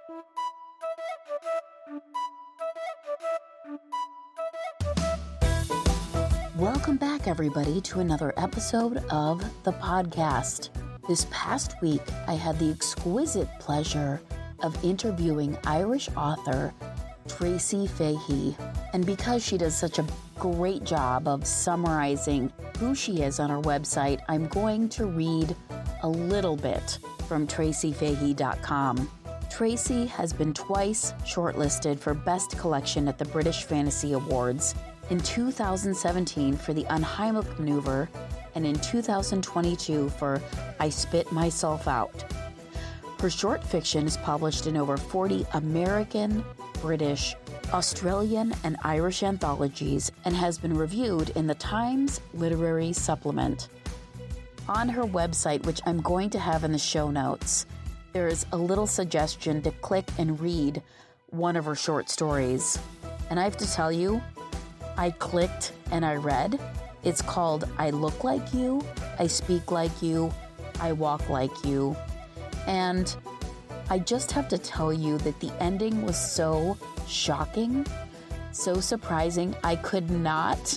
Welcome back, everybody, to another episode of the podcast. This past week, I had the exquisite pleasure of interviewing Irish author Tracy Fahey. And because she does such a great job of summarizing who she is on her website, I'm going to read a little bit from tracyfahey.com. Tracy has been twice shortlisted for Best Collection at the British Fantasy Awards, in 2017 for The Unheimlich Maneuver, and in 2022 for I Spit Myself Out. Her short fiction is published in over 40 American, British, Australian, and Irish anthologies and has been reviewed in the Times Literary Supplement. On her website, which I'm going to have in the show notes, there is a little suggestion to click and read one of her short stories. And I have to tell you, I clicked and I read. It's called I Look Like You, I Speak Like You, I Walk Like You. And I just have to tell you that the ending was so shocking, so surprising. I could not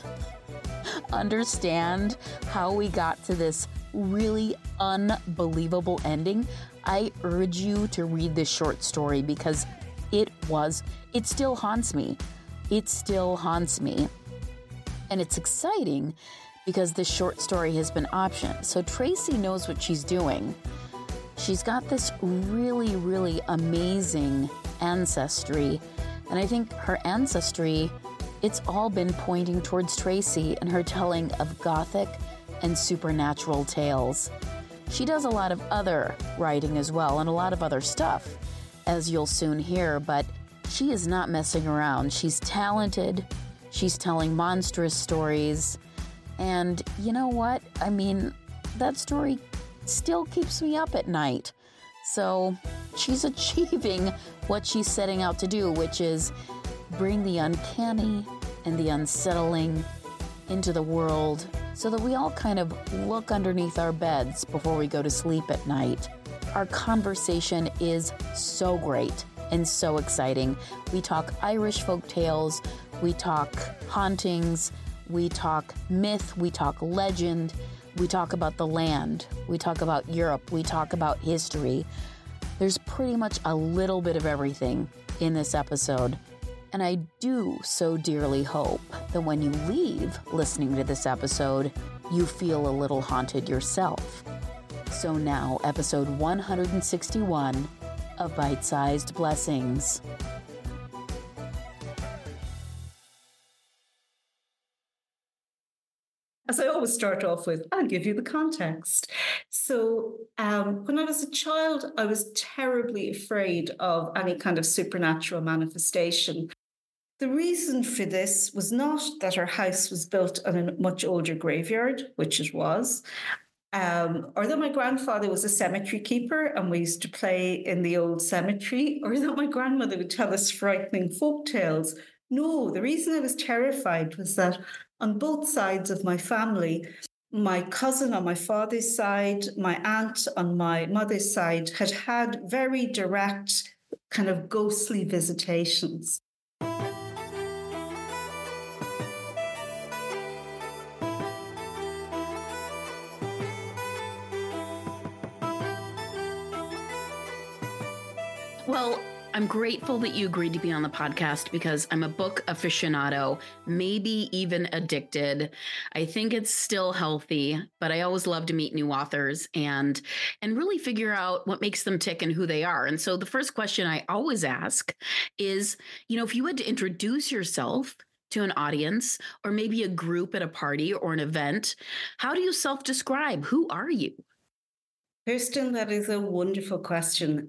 understand how we got to this really unbelievable ending. I urge you to read this short story because it still haunts me. It still haunts me. And it's exciting because this short story has been optioned. So Tracy knows what she's doing. She's got this really, really amazing ancestry. And I think her ancestry, it's all been pointing towards Tracy and her telling of Gothic and supernatural tales. She does a lot of other writing as well and a lot of other stuff, as you'll soon hear, but she is not messing around. She's talented. She's telling monstrous stories. And you know what? I mean, that story still keeps me up at night. So she's achieving what she's setting out to do, which is bring the uncanny and the unsettling into the world so that we all kind of look underneath our beds before we go to sleep at night. Our conversation is so great and so exciting. We talk Irish folk tales, we talk hauntings, we talk myth, we talk legend, we talk about the land, we talk about Europe, we talk about history. There's pretty much a little bit of everything in this episode. And I do so dearly hope that when you leave listening to this episode, you feel a little haunted yourself. So now, episode 161 of Bite-Sized Blessings. As I always start off with, I'll give you the context. So when I was a child, I was terribly afraid of any kind of supernatural manifestation. The reason for this was not that our house was built on a much older graveyard, which it was, or that my grandfather was a cemetery keeper and we used to play in the old cemetery, or that my grandmother would tell us frightening folk tales. No, the reason I was terrified was that on both sides of my family, my cousin on my father's side, my aunt on my mother's side had very direct kind of ghostly visitations. Well, I'm grateful that you agreed to be on the podcast because I'm a book aficionado, maybe even addicted. I think it's still healthy, but I always love to meet new authors and really figure out what makes them tick and who they are. And so the first question I always ask is, if you had to introduce yourself to an audience or maybe a group at a party or an event, how do you self-describe? Who are you? Kirsten, that is a wonderful question.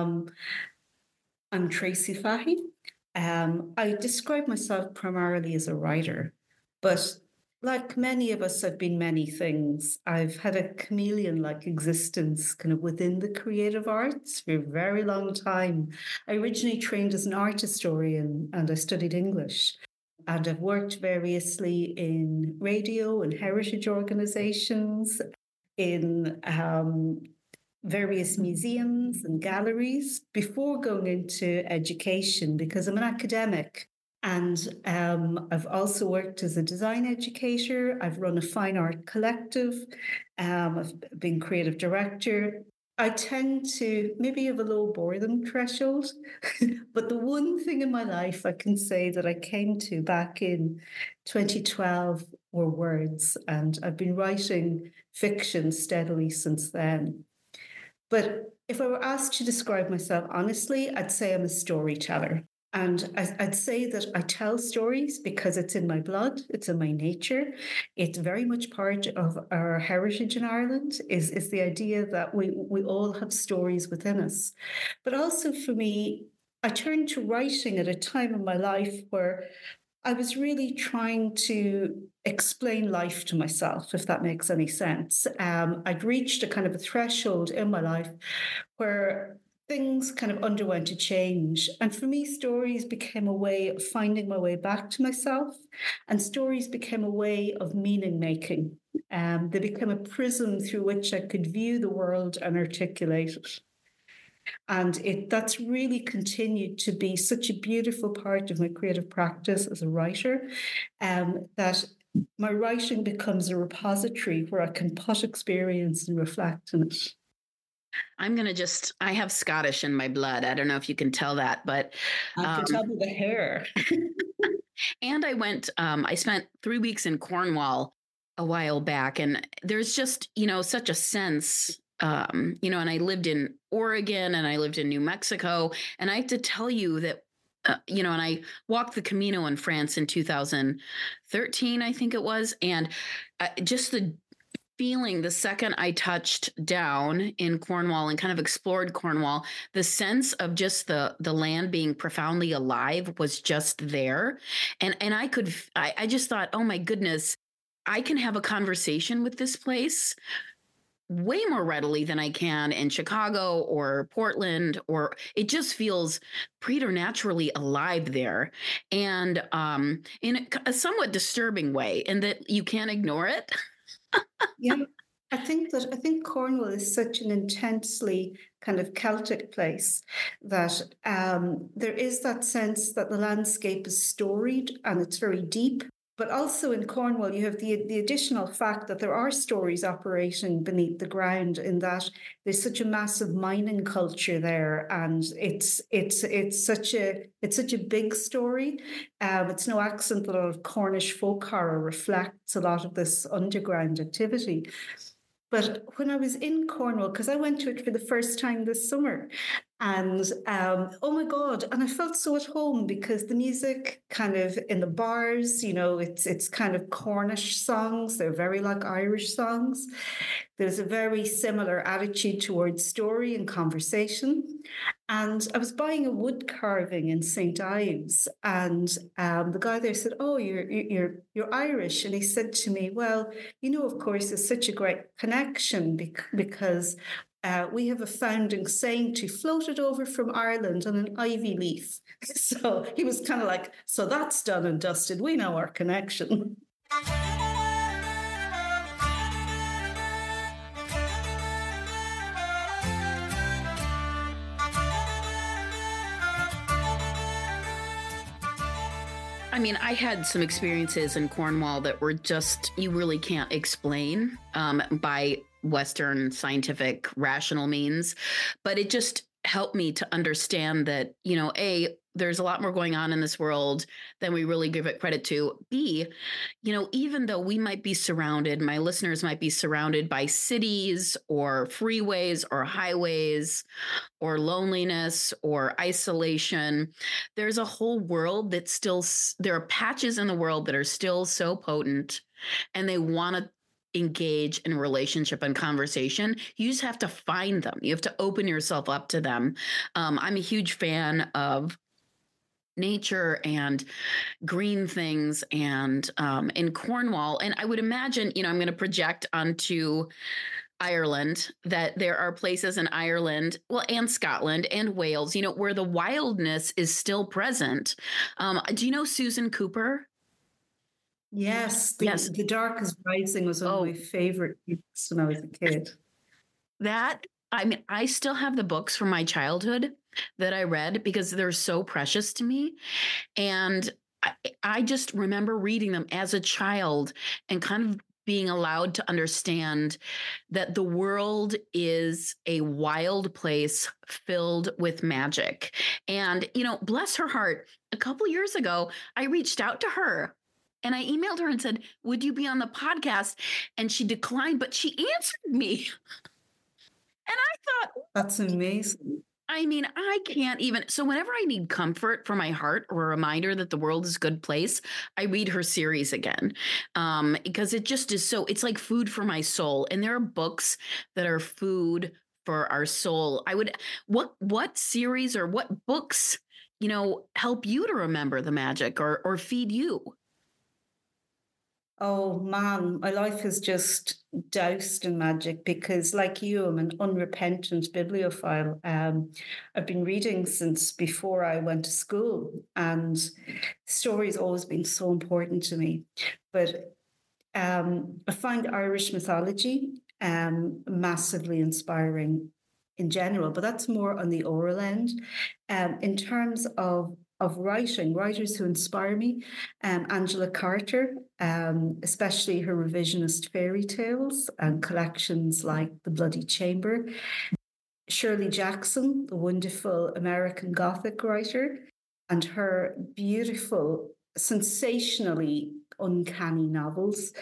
I'm Tracy Fahey. I describe myself primarily as a writer, but like many of us, I've been many things. I've had a chameleon-like existence kind of within the creative arts for a very long time. I originally trained as an art historian and I studied English. And I've worked variously in radio and heritage organizations, in various museums and galleries before going into education because I'm an academic. And I've also worked as a design educator. I've run a fine art collective. I've been creative director. I tend to maybe have a low boredom threshold, but the one thing in my life I can say that I came to back in 2012 were words, and I've been writing fiction steadily since then. But if I were asked to describe myself honestly, I'd say I'm a storyteller. And I'd say that I tell stories because it's in my blood, it's in my nature. It's very much part of our heritage in Ireland, is the idea that we all have stories within us. But also for me, I turned to writing at a time in my life where I was really trying to explain life to myself, if that makes any sense. I'd reached a kind of a threshold in my life where things kind of underwent a change. And for me, stories became a way of finding my way back to myself, and stories became a way of meaning making. They became a prism through which I could view the world and articulate it. And that's really continued to be such a beautiful part of my creative practice as a writer, that my writing becomes a repository where I can put experience and reflect on it. I have Scottish in my blood. I don't know if you can tell that, but I can tell by the hair. And I spent 3 weeks in Cornwall a while back, and there's just, such a sense, and I lived in Oregon and I lived in New Mexico. And I have to tell you that, and I walked the Camino in France in 2013, I think it was. And just the feeling the second I touched down in Cornwall and kind of explored Cornwall, the sense of just the land being profoundly alive was just there. And I just thought, oh my goodness, I can have a conversation with this place way more readily than I can in Chicago or Portland, or it just feels preternaturally alive there. And in a somewhat disturbing way, in that you can't ignore it. Yeah, I think Cornwall is such an intensely kind of Celtic place that there is that sense that the landscape is storied and it's very deep. But also in Cornwall, you have the additional fact that there are stories operating beneath the ground, in that there's such a massive mining culture there, and it's such a big story. It's no accident that a lot of Cornish folk horror reflects a lot of this underground activity. But when I was in Cornwall, because I went to it for the first time this summer, and oh my God, and I felt so at home because the music kind of in the bars, it's kind of Cornish songs. They're very like Irish songs. There's a very similar attitude towards story and conversation. And I was buying a wood carving in St. Ives, and the guy there said, "Oh, you're Irish," and he said to me, "Well, of course, it's such a great connection because." We have a founding saint who floated over from Ireland on an ivy leaf." So he was kind of like, "So that's done and dusted. We know our connection." I mean, I had some experiences in Cornwall that were just, you really can't explain by Western scientific rational means, but it just helped me to understand that, there's a lot more going on in this world than we really give it credit to. B, even though we might be surrounded, my listeners might be surrounded by cities or freeways or highways or loneliness or isolation, there's a whole world that's still, there are patches in the world that are still so potent, and they want to engage in relationship and conversation. You just have to find them. You have to open yourself up to them. I'm a huge fan of nature and green things, and in Cornwall. And I would imagine, I'm going to project onto Ireland, that there are places in Ireland, well, and Scotland and Wales, where the wildness is still present. Do you know Susan Cooper? Yes, Yes. The Dark is Rising was one of my favorite books when I was a kid. That I mean, I still have the books from my childhood that I read because they're so precious to me. And I just remember reading them as a child and kind of being allowed to understand that the world is a wild place filled with magic. And, bless her heart, a couple years ago, I reached out to her and I emailed her and said, "Would you be on the podcast?" And she declined, but she answered me. And I thought, That's amazing. I mean, I can't even. So, whenever I need comfort for my heart or a reminder that the world is a good place, I read her series again, because it just is so, it's like food for my soul. And there are books that are food for our soul. What series or what books, help you to remember the magic or feed you? Oh man, my life is just doused in magic because, like you, I'm an unrepentant bibliophile. I've been reading since before I went to school, and story's always been so important to me. But I find Irish mythology massively inspiring in general, but that's more on the oral end. In terms of writing, writers who inspire me, Angela Carter, especially her revisionist fairy tales and collections like The Bloody Chamber. Shirley Jackson, the wonderful American Gothic writer, and her beautiful, sensationally uncanny novels.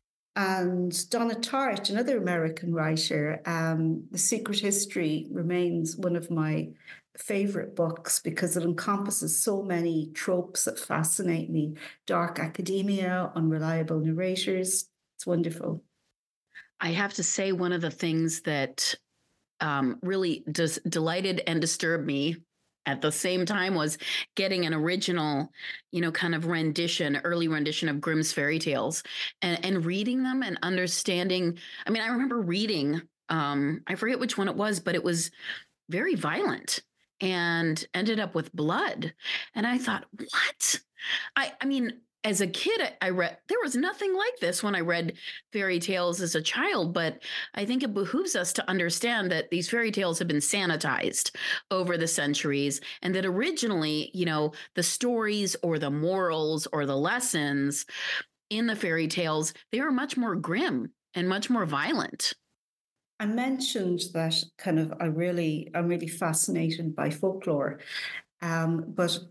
And Donna Tartt, another American writer, The Secret History remains one of my favorite books because it encompasses so many tropes that fascinate me. Dark academia, unreliable narrators. It's wonderful. I have to say, one of the things that really delighted and disturbed me at the same time was getting an original, kind of early rendition of Grimm's fairy tales and reading them and understanding. I mean, I remember reading, I forget which one it was, but it was very violent and ended up with blood. And I thought, what? I mean, as a kid, I read, there was nothing like this when I read fairy tales as a child, but I think it behooves us to understand that these fairy tales have been sanitized over the centuries and that originally, the stories or the morals or the lessons in the fairy tales, they were much more grim and much more violent. I mentioned that I'm really fascinated by folklore, but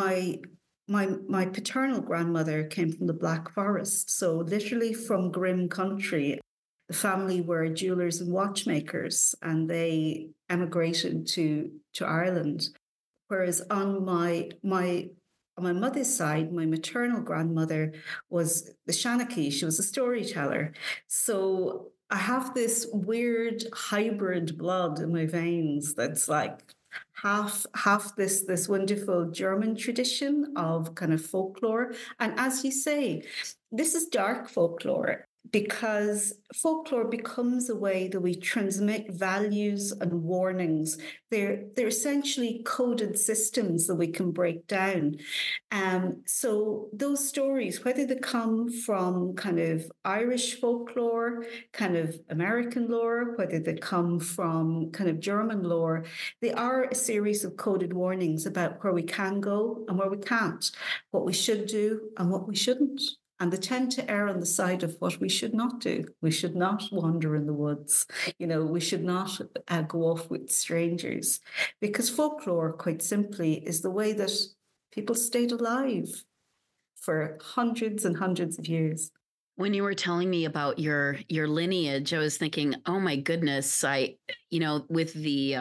my paternal grandmother came from the Black Forest, so literally from Grim country. The family were jewelers and watchmakers, and they emigrated to Ireland. Whereas on my mother's side, my maternal grandmother was the Shanachie. She was a storyteller. So I have this weird hybrid blood in my veins that's like half this wonderful German tradition of kind of folklore. And as you say, this is dark folklore because folklore becomes a way that we transmit values and warnings. They're essentially coded systems that we can break down. So those stories, whether they come from kind of Irish folklore, kind of American lore, whether they come from kind of German lore, they are a series of coded warnings about where we can go and where we can't, what we should do and what we shouldn't. And they tend to err on the side of what we should not do. We should not wander in the woods. We should not go off with strangers. Because folklore, quite simply, is the way that people stayed alive for hundreds and hundreds of years. When you were telling me about your lineage, I was thinking, oh my goodness, with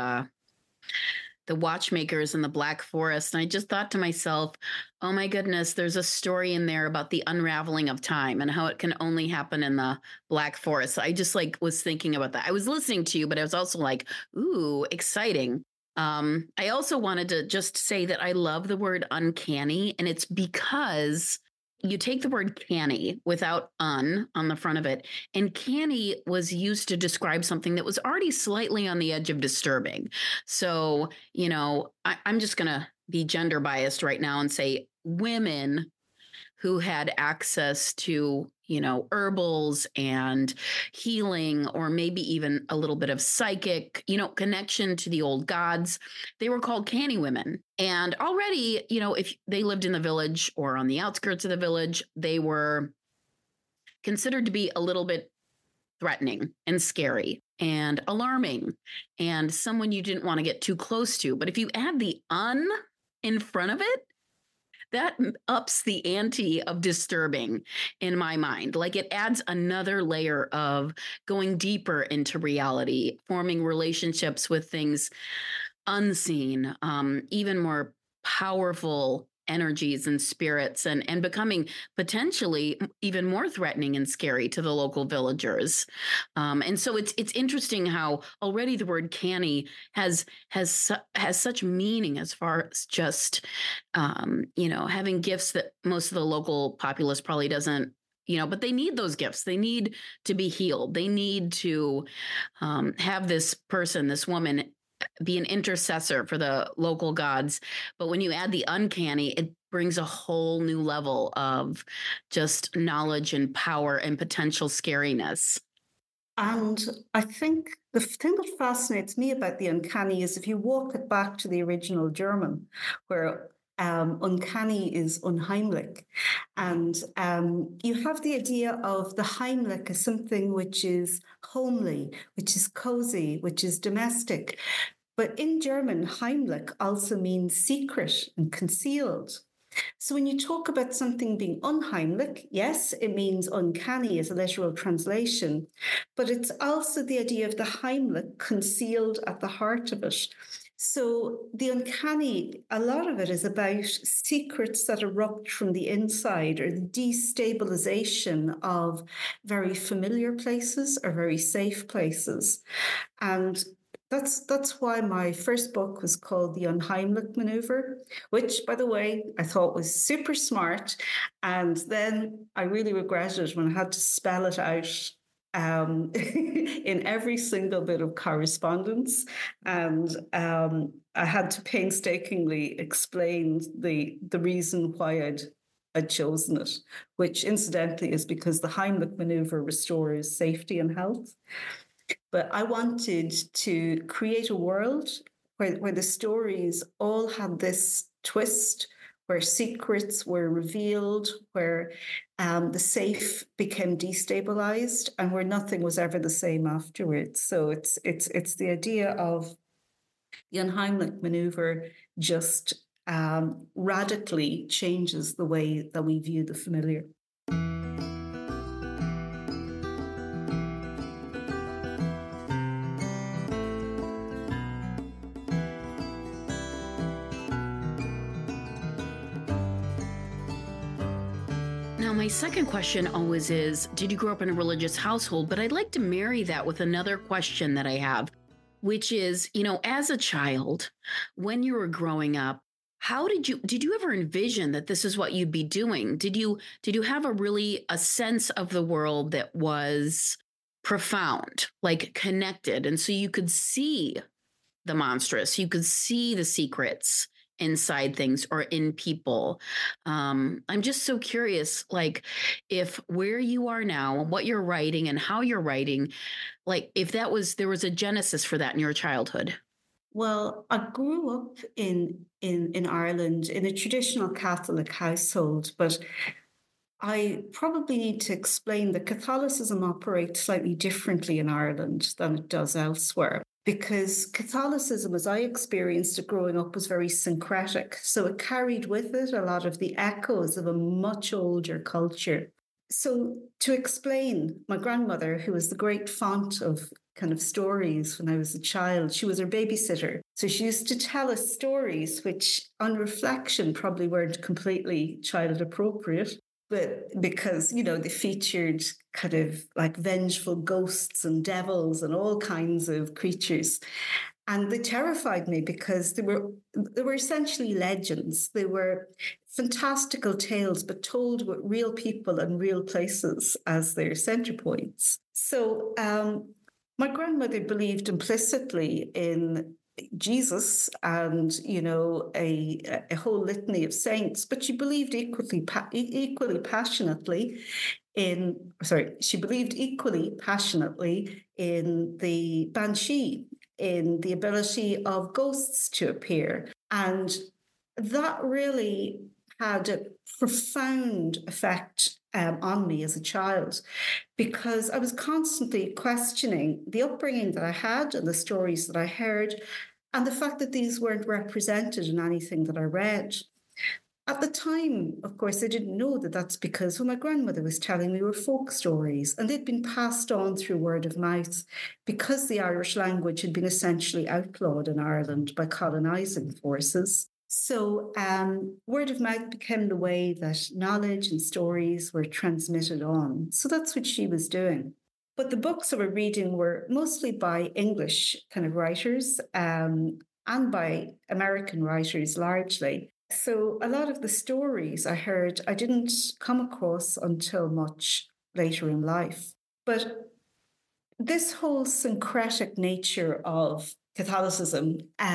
the watchmakers in the Black Forest. And I just thought to myself, oh my goodness, there's a story in there about the unraveling of time and how it can only happen in the Black Forest. I just was thinking about that. I was listening to you, but I was also like, ooh, exciting. I also wanted to just say that I love the word uncanny, and it's because you take the word canny without on the front of it, and canny was used to describe something that was already slightly on the edge of disturbing. So, I'm just going to be gender biased right now and say women who had access to, herbals and healing, or maybe even a little bit of psychic, connection to the old gods. They were called canny women. And already, if they lived in the village or on the outskirts of the village, they were considered to be a little bit threatening and scary and alarming and someone you didn't want to get too close to. But if you add the in front of it, that ups the ante of disturbing in my mind. Like, it adds another layer of going deeper into reality, forming relationships with things unseen, even more powerful energies and spirits, and becoming potentially even more threatening and scary to the local villagers. And so it's interesting how already the word canny has such meaning as far as just having gifts that most of the local populace probably doesn't. But they need those gifts. They need to be healed. They need to have this woman, be an intercessor for the local gods. But when you add the uncanny, it brings a whole new level of just knowledge and power and potential scariness. And I think the thing that fascinates me about the uncanny is if you walk it back to the original German, where uncanny is unheimlich. And you have the idea of the Heimlich as something which is homely, which is cozy, which is domestic. But in German, Heimlich also means secret and concealed. So when you talk about something being unheimlich, yes, it means uncanny as a literal translation, but it's also the idea of the Heimlich concealed at the heart of it. So the uncanny, a lot of it is about secrets that erupt from the inside, or the destabilization of very familiar places or very safe places. And that's why my first book was called The Unheimlich Maneuver, which, by the way, I thought was super smart. And then I really regretted when I had to spell it out in every single bit of correspondence. And I had to painstakingly explain the reason why I'd chosen it, which incidentally is because the Heimlich maneuver restores safety and health. But I wanted to create a world where the stories all had this twist, where secrets were revealed, where the safe became destabilized, and where nothing was ever the same afterwards. So it's the idea of the Unheimlich maneuver just radically changes the way that we view the familiar. Now, my second question always is, did you grow up in a religious household? But I'd like to marry that with another question that I have, which is, as a child, when you were growing up, how did you ever envision that this is what you'd be doing? Did you have a sense of the world that was profound, like connected? And so you could see the monstrous, you could see the secrets inside things or in people. I'm just so curious, like, if where you are now, what you're writing and how you're writing, like, if there was a genesis for that in your childhood. Well, I grew up in Ireland in a traditional Catholic household, but I probably need to explain that Catholicism operates slightly differently in Ireland than it does elsewhere. Because Catholicism, as I experienced it growing up, was very syncretic. So it carried with it a lot of the echoes of a much older culture. So to explain, my grandmother, who was the great font of kind of stories when I was a child, she was our babysitter. So she used to tell us stories which, on reflection, probably weren't completely child appropriate. But because, they featured kind of like vengeful ghosts and devils and all kinds of creatures. And they terrified me because they were essentially legends. They were fantastical tales, but told with real people and real places as their center points. So my grandmother believed implicitly in Jesus and, a whole litany of saints, but she believed equally passionately she believed equally passionately in the banshee, in the ability of ghosts to appear. And that really had a profound effect on me as a child, because I was constantly questioning the upbringing that I had and the stories that I heard, and the fact that these weren't represented in anything that I read. At the time, of course, I didn't know that that's because what my grandmother was telling me were folk stories, and they'd been passed on through word of mouth because the Irish language had been essentially outlawed in Ireland by colonising forces. So, word of mouth became the way that knowledge and stories were transmitted on. So that's what she was doing. But the books I were reading were mostly by English kind of writers, and by American writers largely. So a lot of the stories I heard, I didn't come across until much later in life. But this whole syncretic nature of Catholicism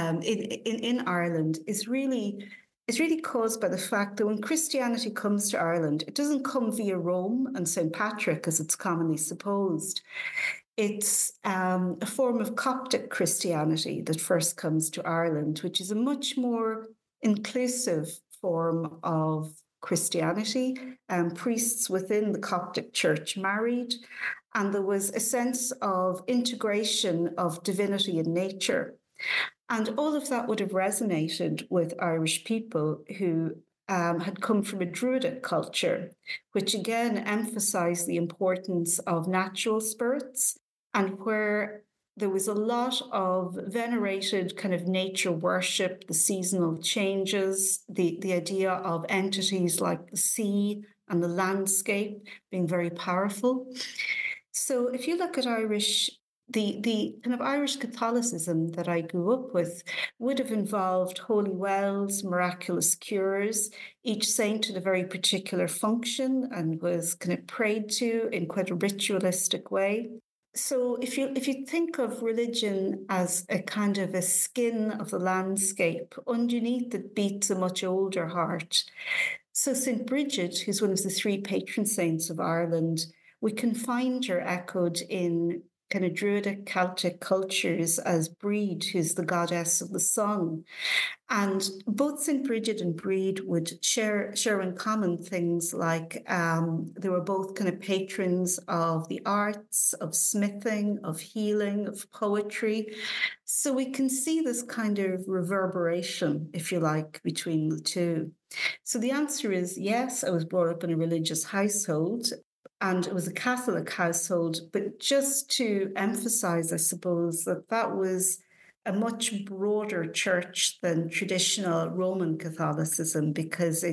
in Ireland is really caused by the fact that when Christianity comes to Ireland, it doesn't come via Rome and St. Patrick as it's commonly supposed. It's a form of Coptic Christianity that first comes to Ireland, which is a much more inclusive form of Christianity. Priests within the Coptic Church married, and there was a sense of integration of divinity and nature. And all of that would have resonated with Irish people who had come from a Druidic culture, which again emphasized the importance of natural spirits, and where there was a lot of venerated kind of nature worship, the seasonal changes, the idea of entities like the sea and the landscape being very powerful. So if you look at the kind of Irish Catholicism that I grew up with would have involved holy wells, miraculous cures. Each saint had a very particular function and was kind of prayed to in quite a ritualistic way. So if you think of religion as a kind of a skin of the landscape, underneath it beats a much older heart. So St. Bridget, who's one of the three patron saints of Ireland, we can find her echoed in kind of Druidic Celtic cultures as Breed, who's the goddess of the sun. And both St. Bridget and Breed would share in common things like they were both kind of patrons of the arts, of smithing, of healing, of poetry. So we can see this kind of reverberation, if you like, between the two. So the answer is yes, I was brought up in a religious household. And it was a Catholic household, but just to emphasize, I suppose, that was a much broader church than traditional Roman Catholicism, because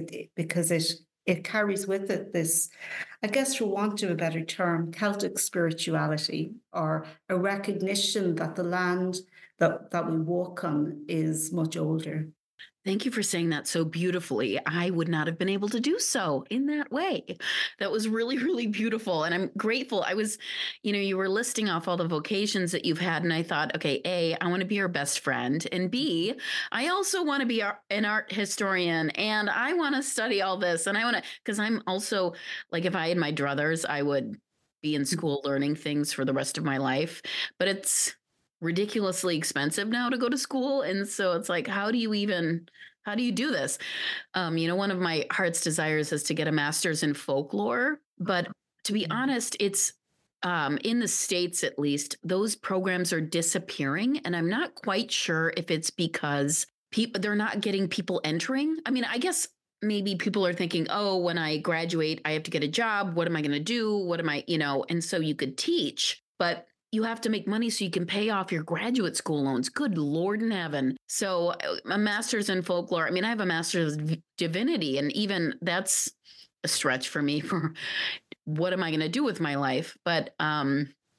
it carries with it this, I guess, for want of a better term, Celtic spirituality, or a recognition that the land that we walk on is much older. Thank you for saying that so beautifully. I would not have been able to do so in that way. That was really, really beautiful. And I'm grateful. I was, you were listing off all the vocations that you've had. And I thought, okay, A, I want to be your best friend. And B, I also want to be an art historian. And I want to study all this. And I want to, because I'm also like, if I had my druthers, I would be in school learning things for the rest of my life. But it's ridiculously expensive now to go to school. And so it's like, how do you do this? One of my heart's desires is to get a master's in folklore. But to be honest, it's in the States, at least, those programs are disappearing. And I'm not quite sure if it's because they're not getting people entering. I mean, I guess maybe people are thinking, oh, when I graduate, I have to get a job. What am I going to do? What am I, and so you could teach, but you have to make money so you can pay off your graduate school loans. Good Lord in heaven. So a master's in folklore. I mean, I have a master's of divinity, and even that's a stretch for me for what am I going to do with my life? But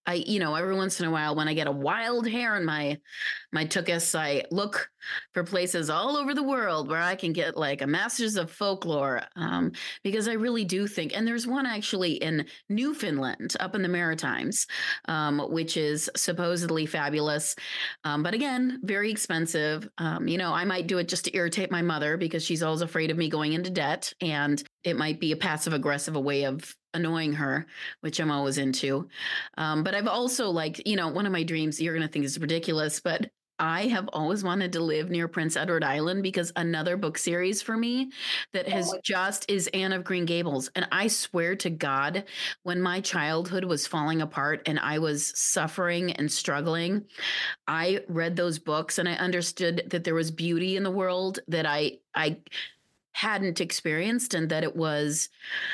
every once in a while when I get a wild hair in my tuchus, I look for places all over the world where I can get like a master's of folklore, because I really do think, and there's one actually in Newfoundland up in the Maritimes, which is supposedly fabulous. But again, very expensive. I might do it just to irritate my mother because she's always afraid of me going into debt. And it might be a passive aggressive way of annoying her, which I'm always into. But I've also one of my dreams, you're going to think is ridiculous, but I have always wanted to live near Prince Edward Island because another book series for me that has just is Anne of Green Gables. And I swear to God, when my childhood was falling apart and I was suffering and struggling, I read those books and I understood that there was beauty in the world that I hadn't experienced, and that it was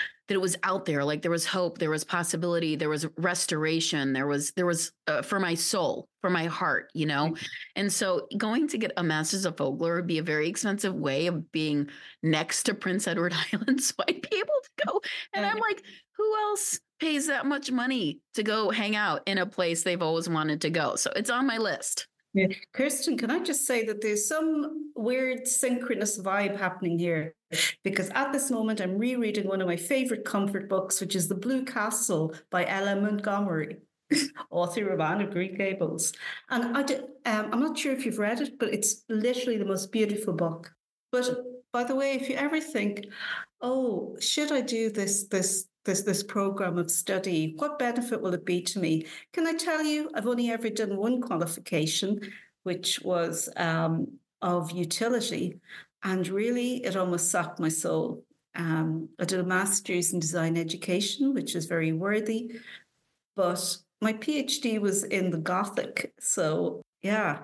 out there. Like there was hope, there was possibility, there was restoration, there was for my soul, for my heart, And so going to get a master's of folklore would be a very expensive way of being next to Prince Edward Island, so I'd be able to go. And I'm like, who else pays that much money to go hang out in a place they've always wanted to go? So it's on my list. Yeah. Kirsten, can I just say that there's some weird synchronous vibe happening here? Because at this moment, I'm rereading one of my favorite comfort books, which is The Blue Castle by Ella Montgomery, author of Anne of Green Gables. And I'm not sure if you've read it, but it's literally the most beautiful book. But by the way, if you ever think, oh, should I do this program of study? What benefit will it be to me? Can I tell you, I've only ever done one qualification, which was of utility. And really, it almost sucked my soul. I did a master's in design education, which is very worthy. But my PhD was in the Gothic. So, yeah.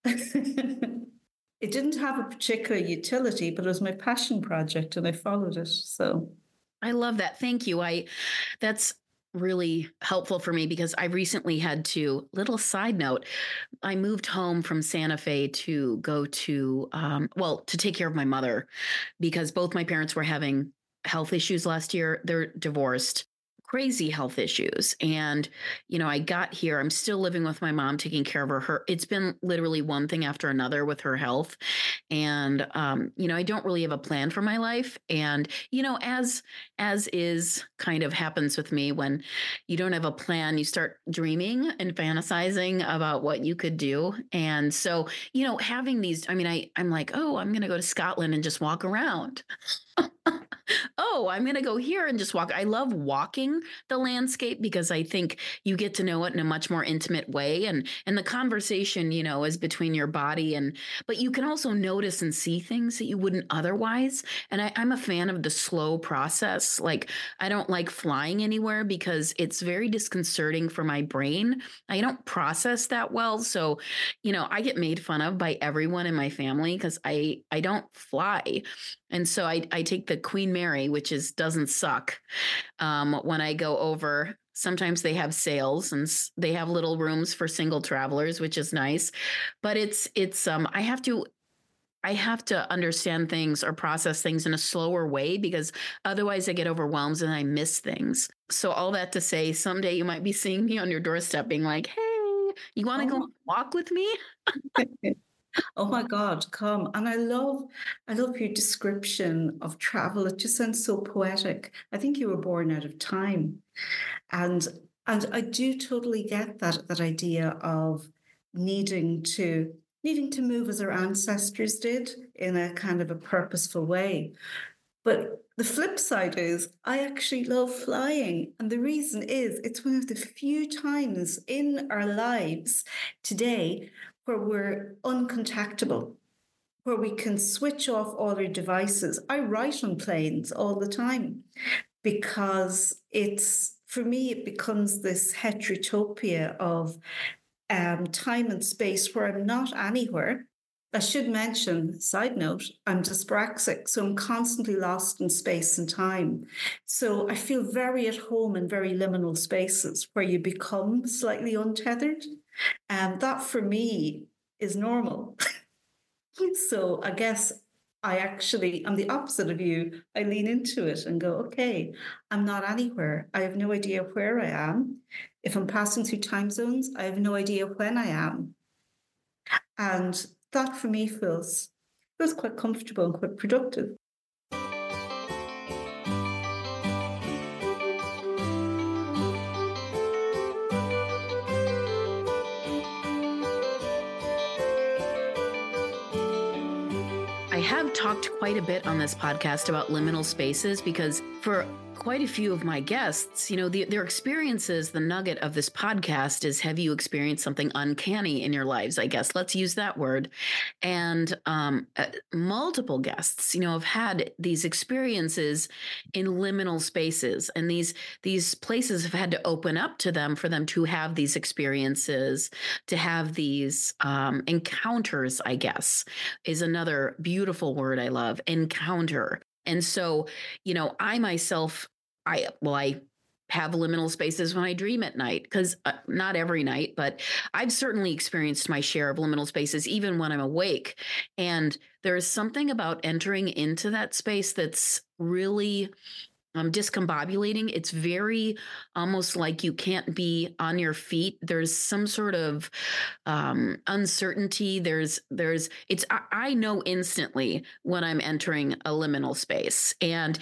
It didn't have a particular utility, but it was my passion project and I followed it. So I love that. Thank you. That's really helpful for me because I recently had to, little side note, I moved home from Santa Fe to go to, to take care of my mother because both my parents were having health issues last year. They're divorced. Crazy health issues. And, I got here, I'm still living with my mom, taking care of her. It's been literally one thing after another with her health. And, I don't really have a plan for my life. And, as is kind of happens with me when you don't have a plan, you start dreaming and fantasizing about what you could do. And so, having these, I'm like, oh, I'm going to go to Scotland and just walk around. Oh, I'm going to go here and just walk. I love walking the landscape because I think you get to know it in a much more intimate way. And the conversation, is between your body but you can also notice and see things that you wouldn't otherwise. And I'm a fan of the slow process. Like I don't like flying anywhere because it's very disconcerting for my brain. I don't process that well. So, I get made fun of by everyone in my family because I don't fly. And so I take the Queen Mary, which doesn't suck. When I go over, sometimes they have sales and they have little rooms for single travelers, which is nice. But I have to understand things or process things in a slower way because otherwise I get overwhelmed and I miss things. So all that to say, someday you might be seeing me on your doorstep being like, hey, you want to go walk with me? Oh my God, come. And I love your description of travel. It just sounds so poetic. I think you were born out of time. And I do totally get that idea of needing to move as our ancestors did in a kind of a purposeful way. But the flip side is I actually love flying. And the reason is it's one of the few times in our lives today where we're uncontactable, where we can switch off all our devices. I write on planes all the time because for me, it becomes this heterotopia of time and space where I'm not anywhere. I should mention, side note, I'm dyspraxic, so I'm constantly lost in space and time. So I feel very at home in very liminal spaces where you become slightly untethered. And that for me is normal. So I guess I'm the opposite of you. I lean into it and go, okay, I'm not anywhere. I have no idea where I am. If I'm passing through time zones, I have no idea when I am. And that for me feels quite comfortable and quite productive. I have talked quite a bit on this podcast about liminal spaces because for quite a few of my guests, their experiences, the nugget of this podcast is, have you experienced something uncanny in your lives? I guess let's use that word. And multiple guests, have had these experiences in liminal spaces, and these places have had to open up to them for them to have these experiences, to have these encounters, I guess, is another beautiful word I love, encounter. And so, I myself, I have liminal spaces when I dream at night, because not every night, but I've certainly experienced my share of liminal spaces, even when I'm awake. And there's something about entering into that space that's really discombobulating. It's very almost like you can't be on your feet. There's some sort of uncertainty. I know instantly when I'm entering a liminal space, and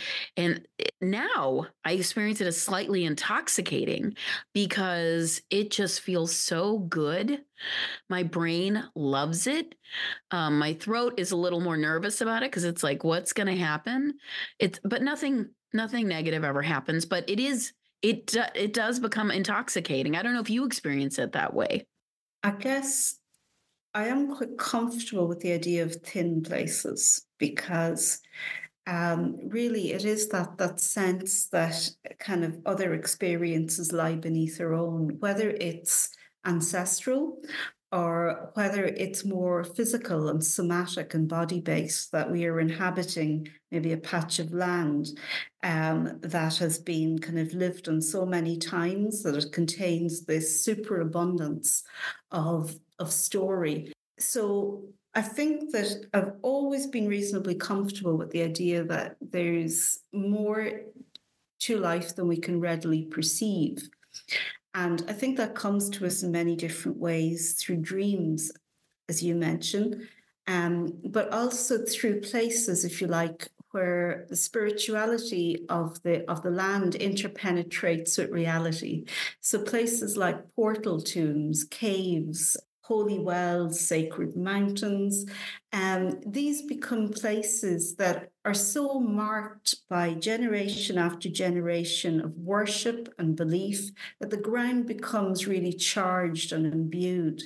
now I experience it as slightly intoxicating because it just feels so good. My brain loves it. My throat is a little more nervous about it because it's like, what's going to happen? But nothing negative ever happens, but it does become intoxicating. I don't know if you experience it that way. I guess I am quite comfortable with the idea of thin places because really it is that sense that kind of other experiences lie beneath our own, whether it's ancestral or whether it's more physical and somatic and body-based, that we are inhabiting maybe a patch of land that has been kind of lived on so many times that it contains this superabundance of story. So I think that I've always been reasonably comfortable with the idea that there's more to life than we can readily perceive. And I think that comes to us in many different ways, through dreams, as you mentioned, but also through places, if you like, where the spirituality of the land interpenetrates with reality. So places like portal tombs, caves, holy wells, sacred mountains. These become places that are so marked by generation after generation of worship and belief that the ground becomes really charged and imbued.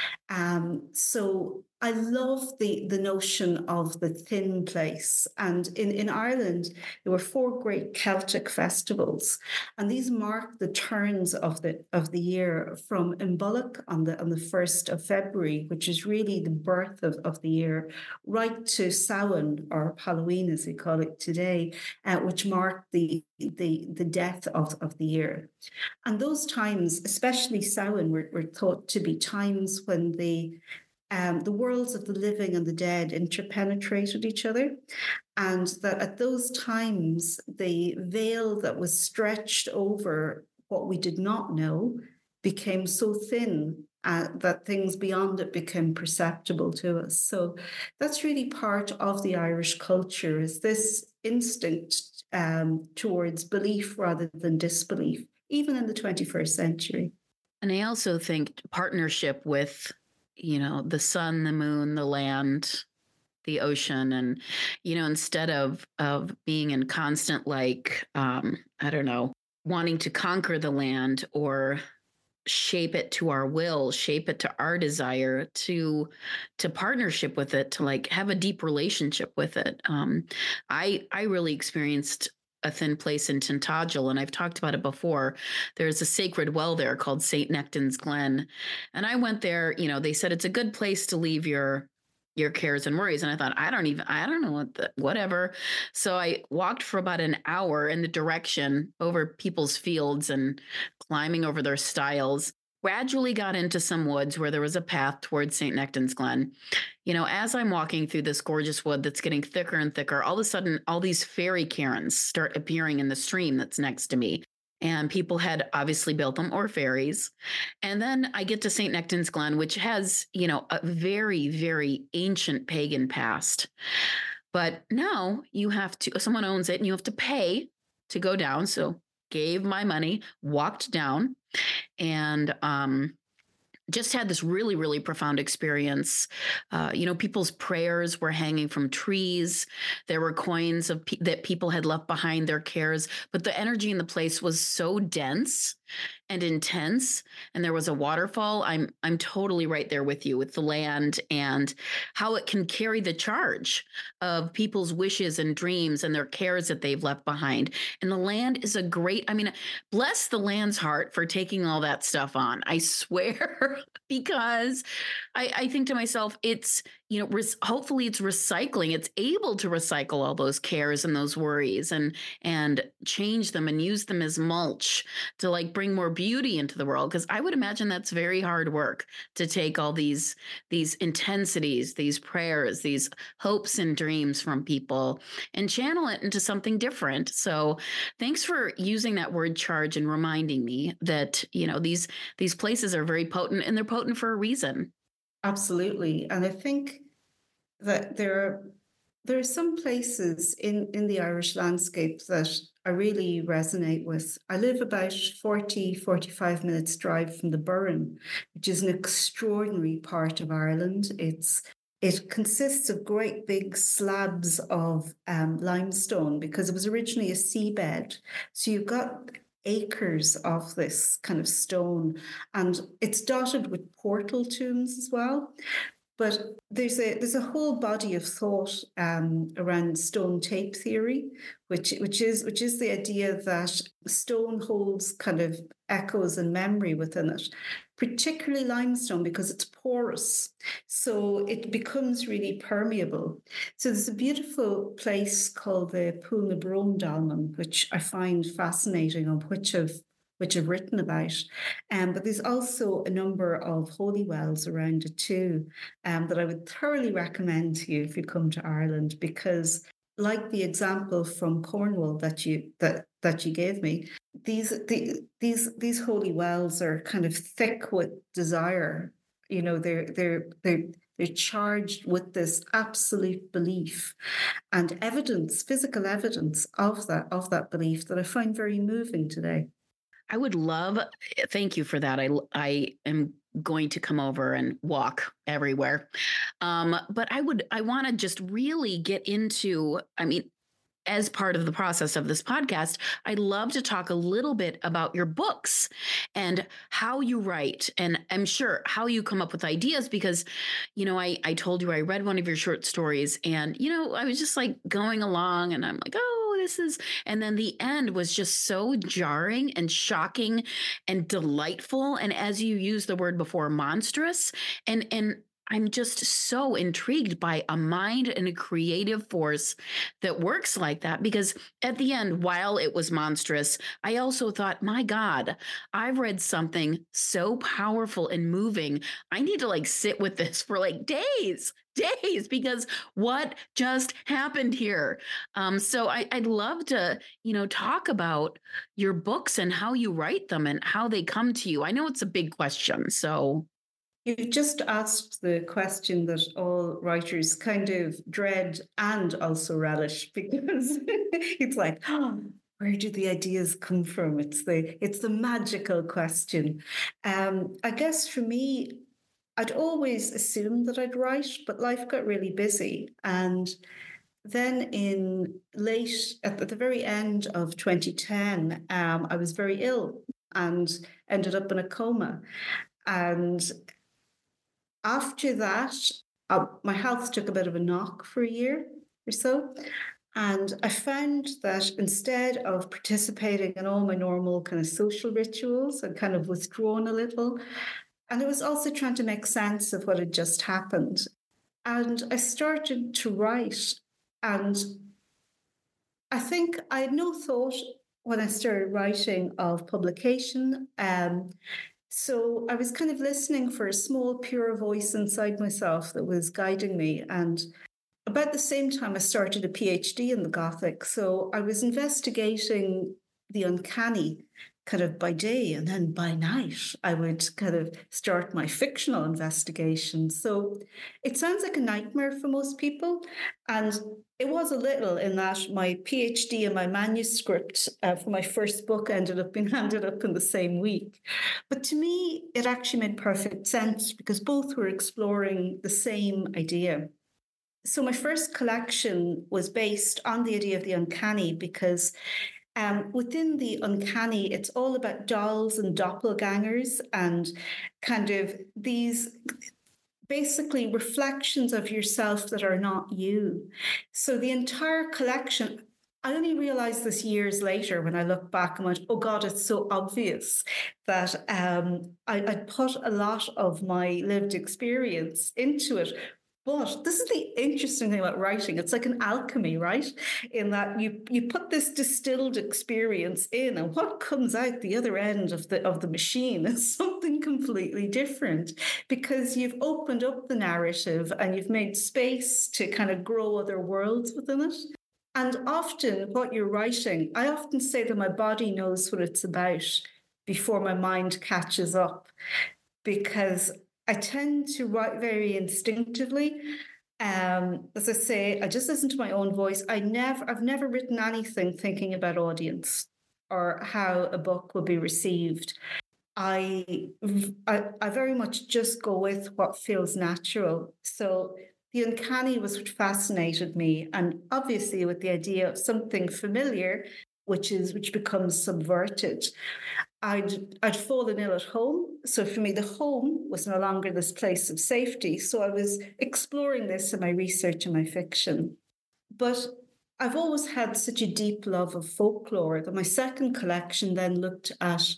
So I love the notion of the thin place. And in Ireland, there were 4 great Celtic festivals, and these mark the turns of the year, from Imbolc on the 1st of February, which is really the birth of the year, right to Samhain, or Halloween as we call it today, which marked the death of the year. And those times, especially Samhain, were thought to be times when the worlds of the living and the dead interpenetrated each other, and that at those times the veil that was stretched over what we did not know became so thin that things beyond it became perceptible to us. So that's really part of the Irish culture, is this instinct towards belief rather than disbelief, even in the 21st century. And I also think partnership with, the sun, the moon, the land, the ocean, and, instead of being in constant, wanting to conquer the land or shape it to our will, shape it to our desire, to partnership with it, to have a deep relationship with it. I really experienced a thin place in Tintagel, and I've talked about it before. There's a sacred well there called St. Nectan's Glen. And I went there, they said it's a good place to leave your cares and worries. And I thought, I don't know whatever. So I walked for about an hour in the direction over people's fields and climbing over their stiles. gradually got into some woods where there was a path towards St. Nectan's Glen. As I'm walking through this gorgeous wood that's getting thicker and thicker, all of a sudden, all these fairy cairns start appearing in the stream that's next to me. And people had obviously built them, or fairies. And then I get to St. Nectan's Glen, which has, a very, very ancient pagan past. But now someone owns it and you have to pay to go down. So gave my money, walked down, and just had this really, really profound experience. People's prayers were hanging from trees. There were coins that people had left behind their cares, but the energy in the place was so dense and intense. And there was a waterfall. I'm totally right there with you with the land and how it can carry the charge of people's wishes and dreams and their cares that they've left behind. And the land is bless the land's heart for taking all that stuff on. I swear, because I think to myself, it's, hopefully it's recycling. It's able to recycle all those cares and those worries and change them and use them as mulch to bring more beauty into the world. Because I would imagine that's very hard work to take all these intensities, these prayers, these hopes and dreams from people and channel it into something different. So thanks for using that word charge and reminding me that, these places are very potent, and they're potent for a reason. Absolutely. And I think that there are some places in the Irish landscape that I really resonate with. I live about 45 minutes drive from the Burren, which is an extraordinary part of Ireland. It consists of great big slabs of limestone because it was originally a seabed. So you've got acres of this kind of stone, and it's dotted with portal tombs as well. But there's a whole body of thought around stone tape theory, which is the idea that stone holds kind of echoes and memory within it, particularly limestone because it's porous, so it becomes really permeable. So there's a beautiful place called the Pool na Brome Dalman, which I find fascinating, on which I've written about. But there's also a number of holy wells around it too, that I would thoroughly recommend to you if you come to Ireland, because like the example from Cornwall that you gave me, these holy wells are kind of thick with desire. They're charged with this absolute belief and evidence, physical evidence of that belief that I find very moving today. I would love, thank you for that. I am going to come over and walk everywhere. But I want to just really get into, as part of the process of this podcast, I'd love to talk a little bit about your books and how you write. And I'm sure how you come up with ideas, because, I told you I read one of your short stories and, I was just going along and I'm like, oh, and then the end was just so jarring and shocking and delightful. And as you used the word before, monstrous. And I'm just so intrigued by a mind and a creative force that works like that, because at the end, while it was monstrous, I also thought, my God, I've read something so powerful and moving. I need to sit with this for days, because what just happened here? So I'd love to, talk about your books and how you write them and how they come to you. I know it's a big question, so... You just asked the question that all writers kind of dread and also relish, because it's where do the ideas come from? It's the magical question. I guess for me, I'd always assumed that I'd write, but life got really busy. And then at the very end of 2010, I was very ill and ended up in a coma. And after that, my health took a bit of a knock for a year or so. And I found that instead of participating in all my normal kind of social rituals, I'd kind of withdrawn a little. And I was also trying to make sense of what had just happened. And I started to write. And I think I had no thought when I started writing of publication. So I was kind of listening for a small, pure voice inside myself that was guiding me. And about the same time, I started a PhD in the Gothic. So I was investigating the uncanny kind of by day, and then by night, I would kind of start my fictional investigation. So it sounds like a nightmare for most people. And it was a little, in that my PhD and my manuscript for my first book ended up being handed up in the same week. But to me, it actually made perfect sense because both were exploring the same idea. So my first collection was based on the idea of the uncanny because within the uncanny, it's all about dolls and doppelgangers and kind of these basically reflections of yourself that are not you. So the entire collection, I only realized this years later when I look back and went, oh God, it's so obvious that I put a lot of my lived experience into it. But this is the interesting thing about writing. It's like an alchemy, right? In that you put this distilled experience in, and what comes out the other end of the machine is something completely different because you've opened up the narrative and you've made space to kind of grow other worlds within it. And often what you're writing, I often say that my body knows what it's about before my mind catches up, because I tend to write very instinctively. As I say, I just listen to my own voice. I've never written anything thinking about audience or how a book will be received. I very much just go with what feels natural. So the uncanny was what fascinated me, and obviously with the idea of something familiar, which becomes subverted. I'd fallen ill at home. So for me, the home was no longer this place of safety. So I was exploring this in my research and my fiction. But I've always had such a deep love of folklore that my second collection then looked at,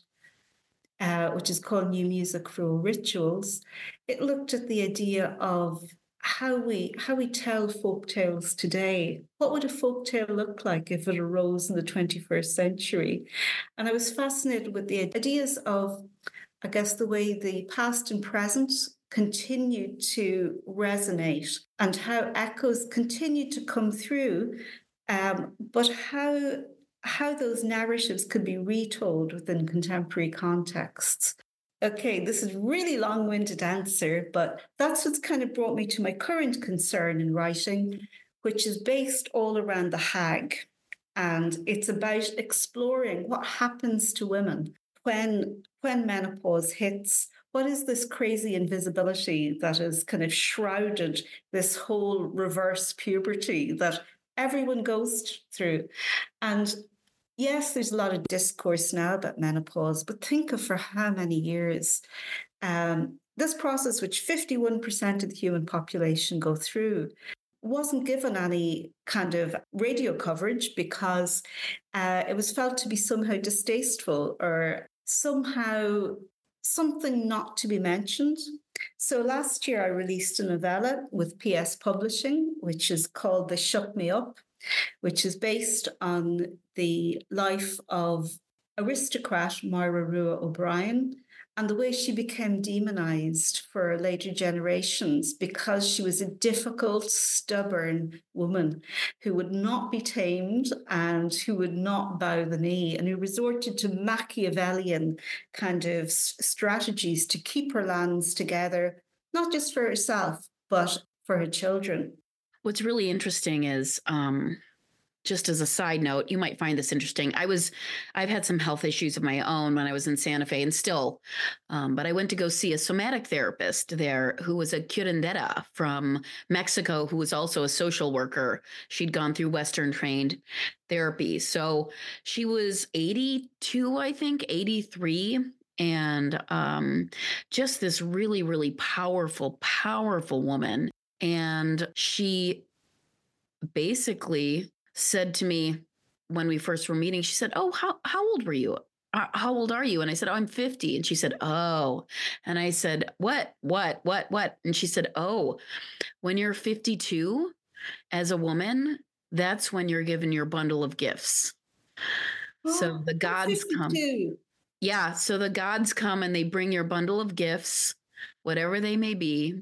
which is called New Music for All Rituals. It looked at the idea of how we tell folk tales today. What would a folk tale look like if it arose in the 21st century? And I was fascinated with the ideas of, I guess, the way the past and present continued to resonate and how echoes continued to come through, but how those narratives could be retold within contemporary contexts. Okay, this is really long-winded answer, but that's what's kind of brought me to my current concern in writing, which is based all around the hag. And it's about exploring what happens to women when menopause hits. What is this crazy invisibility that has kind of shrouded this whole reverse puberty that everyone goes through? And yes, there's a lot of discourse now about menopause, but think of for how many years this process, which 51% of the human population go through, wasn't given any kind of radio coverage because it was felt to be somehow distasteful or somehow something not to be mentioned. So last year I released a novella with PS Publishing, which is called They Shut Me Up, which is based on the life of aristocrat Moira Rua O'Brien and the way she became demonized for later generations because she was a difficult, stubborn woman who would not be tamed and who would not bow the knee and who resorted to Machiavellian kind of strategies to keep her lands together, not just for herself, but for her children. What's really interesting is, just as a side note, you might find this interesting. I've had some health issues of my own when I was in Santa Fe and still, but I went to go see a somatic therapist there who was a curandera from Mexico, who was also a social worker. She'd gone through Western trained therapy. So she was 82, I think, 83. And just this really, really powerful, powerful woman. And she basically said to me when we first were meeting, she said, "Oh, how old were you? How old are you?" And I said, "Oh, I'm 50." And she said, "Oh." And I said, What? And she said, "Oh, when you're 52 as a woman, that's when you're given your bundle of gifts." So the gods come. Yeah, so the gods come and they bring your bundle of gifts, whatever they may be,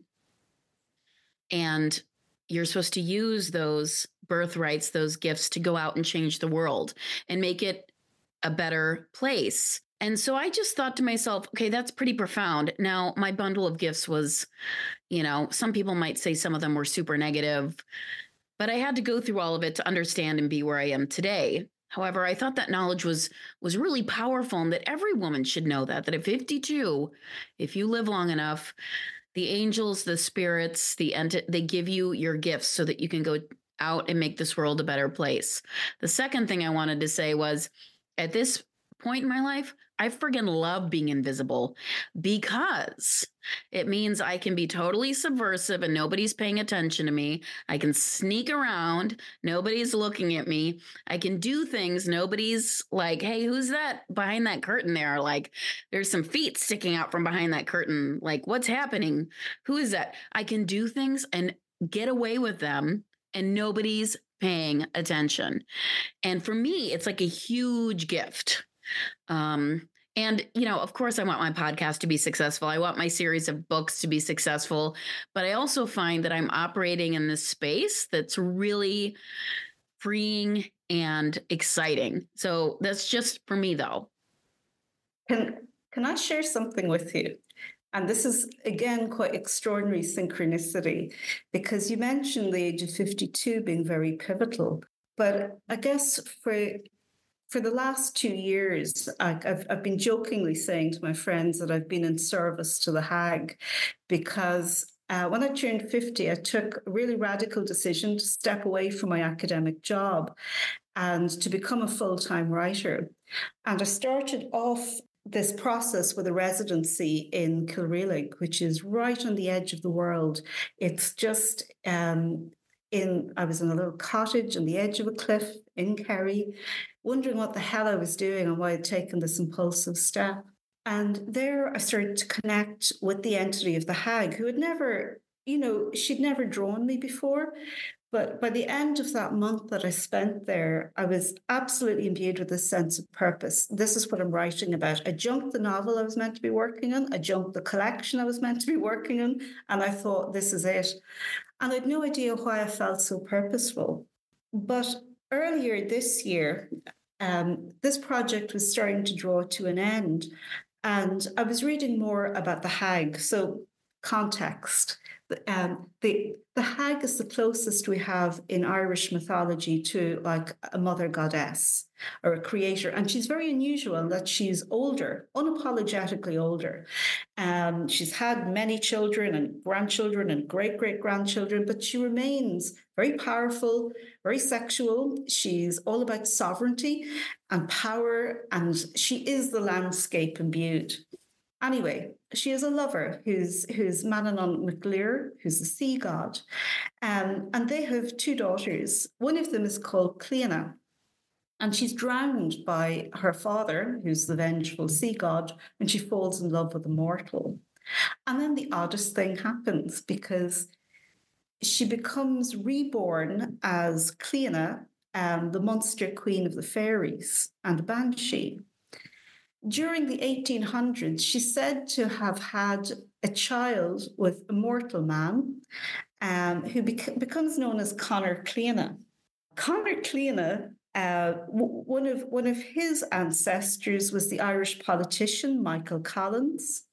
and you're supposed to use those birthrights, those gifts to go out and change the world and make it a better place. And so I just thought to myself, okay, that's pretty profound. Now, my bundle of gifts was, some people might say some of them were super negative, but I had to go through all of it to understand and be where I am today. However, I thought that knowledge was really powerful, and that every woman should know that at 52, if you live long enough, the angels, the spirits, they give you your gifts so that you can go out and make this world a better place. The second thing I wanted to say was, at this point in my life, I friggin' love being invisible, because it means I can be totally subversive and nobody's paying attention to me. I can sneak around, nobody's looking at me. I can do things, nobody's like, hey, who's that behind that curtain there? Like, there's some feet sticking out from behind that curtain. Like, what's happening? Who is that? I can do things and get away with them, and nobody's paying attention. And for me, it's like a huge gift. And, of course, I want my podcast to be successful. I want my series of books to be successful. But I also find that I'm operating in this space that's really freeing and exciting. So that's just for me, though. Can I share something with you? And this is, again, quite extraordinary synchronicity, because you mentioned the age of 52 being very pivotal. But I guess for the last 2 years, I've been jokingly saying to my friends that I've been in service to the Hag, because when I turned 50, I took a really radical decision to step away from my academic job and to become a full-time writer. And I started off this process with a residency in Kilreelig, which is right on the edge of the world. It's just I was in a little cottage on the edge of a cliff in Kerry, wondering what the hell I was doing and why I'd taken this impulsive step. And there I started to connect with the entity of the Hag, who had never, she'd never drawn me before. But by the end of that month that I spent there, I was absolutely imbued with this sense of purpose. This is what I'm writing about. I junked the novel I was meant to be working on. I junked the collection I was meant to be working on. And I thought, this is it. And I had no idea why I felt so purposeful. But earlier this year, this project was starting to draw to an end. And I was reading more about the Hag. So, context. The Hag is the closest we have in Irish mythology to like a mother goddess or a creator. And she's very unusual in that she's older, unapologetically older. She's had many children and grandchildren and great-great-grandchildren, but she remains very powerful, very sexual. She's all about sovereignty and power, and she is the landscape imbued. Anyway, she has a lover who's Manannán Mac Lir, who's the sea god. And they have 2 daughters. One of them is called Cliona, and she's drowned by her father, who's the vengeful sea god, and she falls in love with a mortal. And then the oddest thing happens, because she becomes reborn as Cliona, the monster queen of the fairies and the banshee. During the 1800s, she's said to have had a child with a mortal man who becomes known as Conor Cliona. Conor Cliona, one of his ancestors was the Irish politician Michael Collins.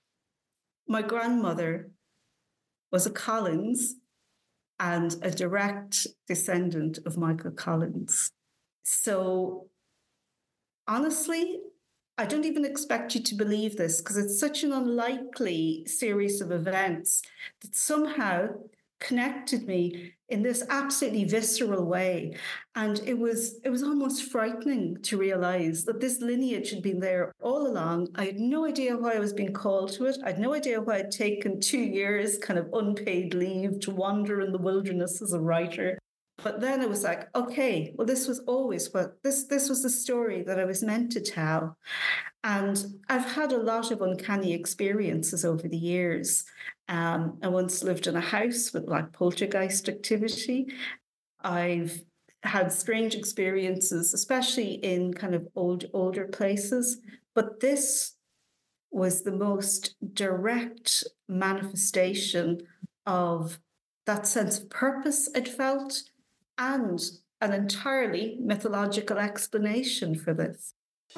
My grandmother was a Collins and a direct descendant of Michael Collins. So, honestly, I don't even expect you to believe this, because it's such an unlikely series of events that somehow connected me in this absolutely visceral way. And it was almost frightening to realize that this lineage had been there all along. I had no idea why I was being called to it. I had no idea why I'd taken 2 years kind of unpaid leave to wander in the wilderness as a writer. But then it was like, okay, well, this was always what this was the story that I was meant to tell. And I've had a lot of uncanny experiences over the years. I once lived in a house with like poltergeist activity. I've had strange experiences, especially in kind of older places, But this was the most direct manifestation of that sense of purpose I'd felt and an entirely mythological explanation for this.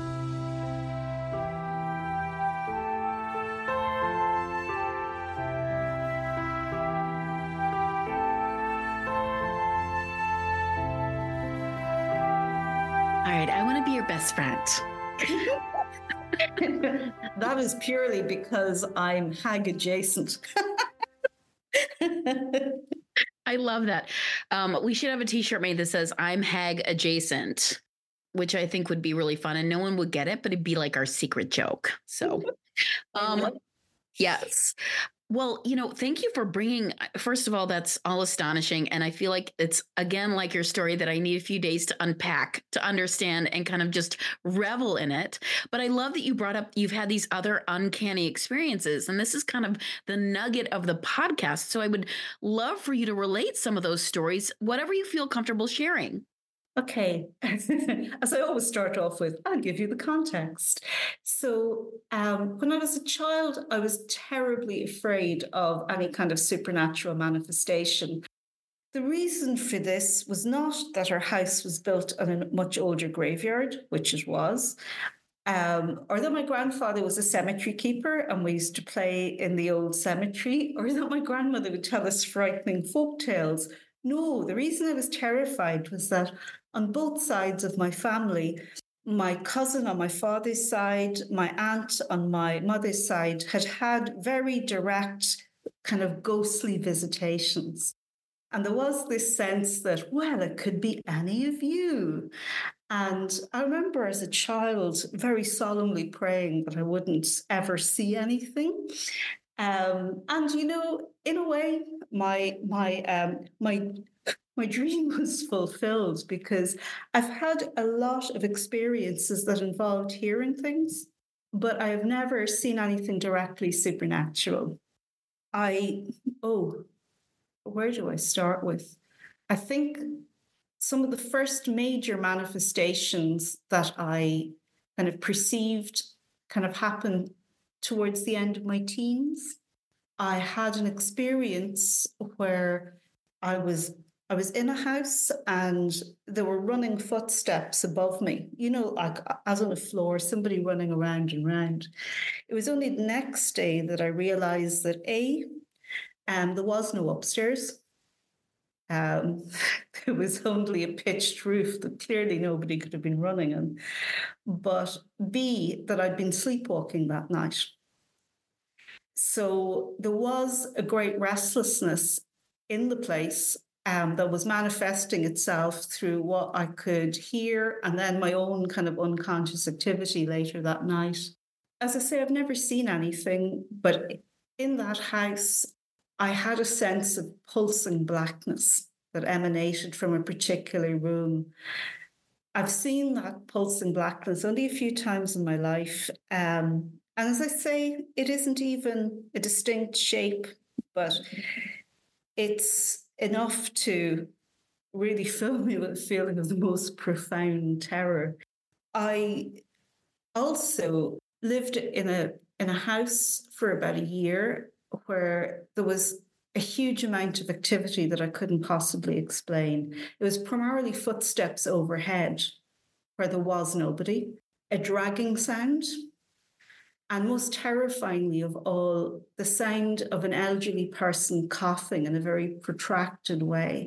All right, I want to be your best friend. That is purely because I'm hag adjacent. I love that. We should have a t-shirt made that says I'm hag adjacent, which I think would be really fun, and no one would get it, but it'd be like our secret joke. So yes. Well, thank you for bringing, first of all, that's all astonishing. And I feel like it's, again, like your story that I need a few days to unpack, to understand, and kind of just revel in it. But I love that you brought up, you've had these other uncanny experiences. And this is kind of the nugget of the podcast. So I would love for you to relate some of those stories, whatever you feel comfortable sharing. Okay, as I always start off with, I'll give you the context. So, when I was a child, I was terribly afraid of any kind of supernatural manifestation. The reason for this was not that our house was built on a much older graveyard, which it was, or that my grandfather was a cemetery keeper and we used to play in the old cemetery, or that my grandmother would tell us frightening folk tales. No, the reason I was terrified was that on both sides of my family, my cousin on my father's side, my aunt on my mother's side had very direct kind of ghostly visitations. And there was this sense that, well, it could be any of you. And I remember as a child very solemnly praying that I wouldn't ever see anything. And in a way, my dream was fulfilled because I've had a lot of experiences that involved hearing things, but I have never seen anything directly supernatural. Where do I start with? I think some of the first major manifestations that I kind of perceived kind of happened towards the end of my teens. I had an experience where I was in a house and there were running footsteps above me, like as on a floor, somebody running around and round. It was only the next day that I realized that there was no upstairs. There was only a pitched roof that clearly nobody could have been running on. But B, that I'd been sleepwalking that night. So there was a great restlessness in the place that was manifesting itself through what I could hear and then my own kind of unconscious activity later that night. As I say, I've never seen anything, but in that house, I had a sense of pulsing blackness that emanated from a particular room. I've seen that pulsing blackness only a few times in my life. And as I say, it isn't even a distinct shape, but it's enough to really fill me with a feeling of the most profound terror. I also lived in a house for about a year where there was a huge amount of activity that I couldn't possibly explain. It was primarily footsteps overhead where there was nobody, a dragging sound, and most terrifyingly of all, the sound of an elderly person coughing in a very protracted way.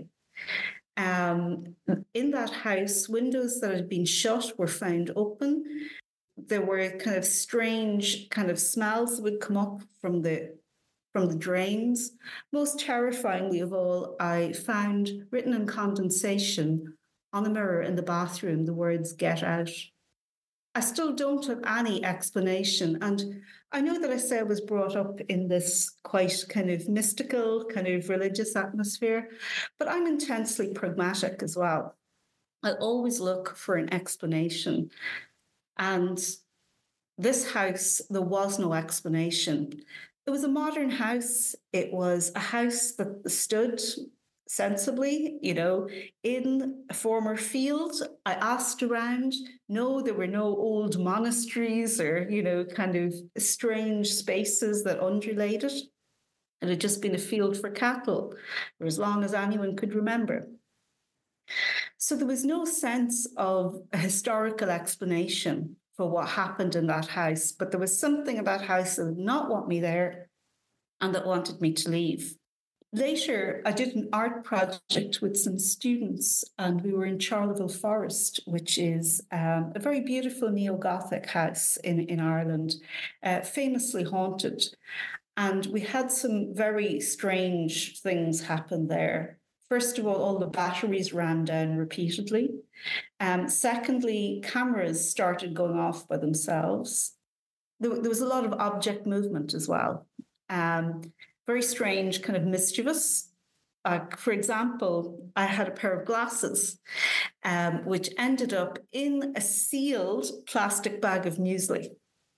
In that house, windows that had been shut were found open. There were kind of strange kind of smells that would come up from the drains. Most terrifyingly of all, I found written in condensation on the mirror in the bathroom the words "get out." I still don't have any explanation. And I know that I say I was brought up in this quite kind of mystical, kind of religious atmosphere, but I'm intensely pragmatic as well. I always look for an explanation. And this house, there was no explanation. It was a modern house. It was a house that stood sensibly, in a former field. I asked around. No, there were no old monasteries or, kind of strange spaces that undulated. It had just been a field for cattle for as long as anyone could remember. So there was no sense of a historical explanation for what happened in that house, but there was something in that house that did not want me there and that wanted me to leave. Later, I did an art project with some students, and we were in Charleville Forest, which is a very beautiful neo-Gothic house in Ireland, famously haunted. And we had some very strange things happen there. First of all the batteries ran down repeatedly. Secondly, cameras started going off by themselves. There was a lot of object movement as well. Very strange, kind of mischievous. For example, I had a pair of glasses, which ended up in a sealed plastic bag of muesli.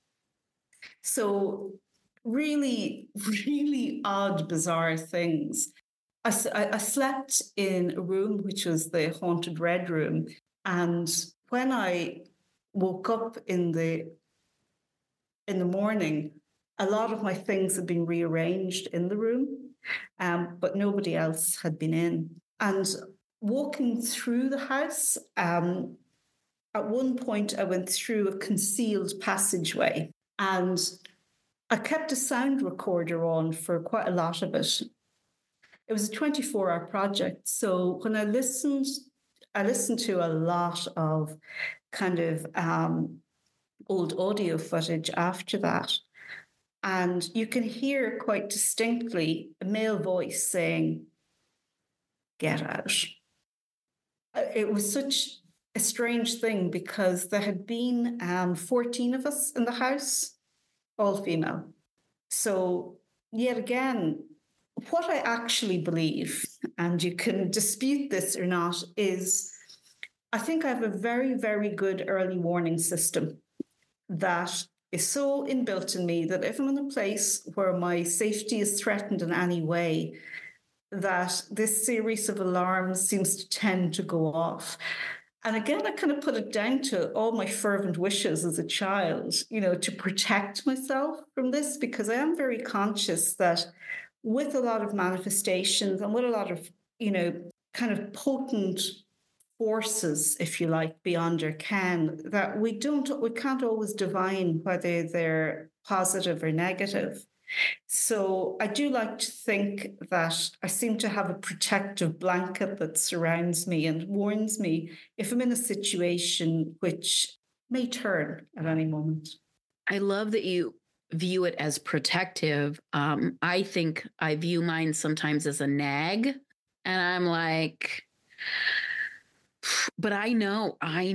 So really, really odd, bizarre things. I slept in a room which was the haunted red room. And when I woke up in the morning, a lot of my things had been rearranged in the room, but nobody else had been in. And walking through the house, at one point I went through a concealed passageway, and I kept a sound recorder on for quite a lot of it. It was a 24-hour project. So when I listened to a lot of kind of old audio footage after that. And you can hear quite distinctly a male voice saying, "Get out." It was such a strange thing because there had been 14 of us in the house, all female. So yet again, what I actually believe, and you can dispute this or not, is I think I have a very, very good early warning system that is so inbuilt in me that if I'm in a place where my safety is threatened in any way, that this series of alarms seems to tend to go off. And again, I kind of put it down to all my fervent wishes as a child, to protect myself from this, because I am very conscious that with a lot of manifestations and with a lot of, kind of potent forces, if you like, beyond our ken, that we can't always divine whether they're positive or negative. So I do like to think that I seem to have a protective blanket that surrounds me and warns me if I'm in a situation which may turn at any moment. I love that you view it as protective. I think I view mine sometimes as a nag, and I'm like, but I know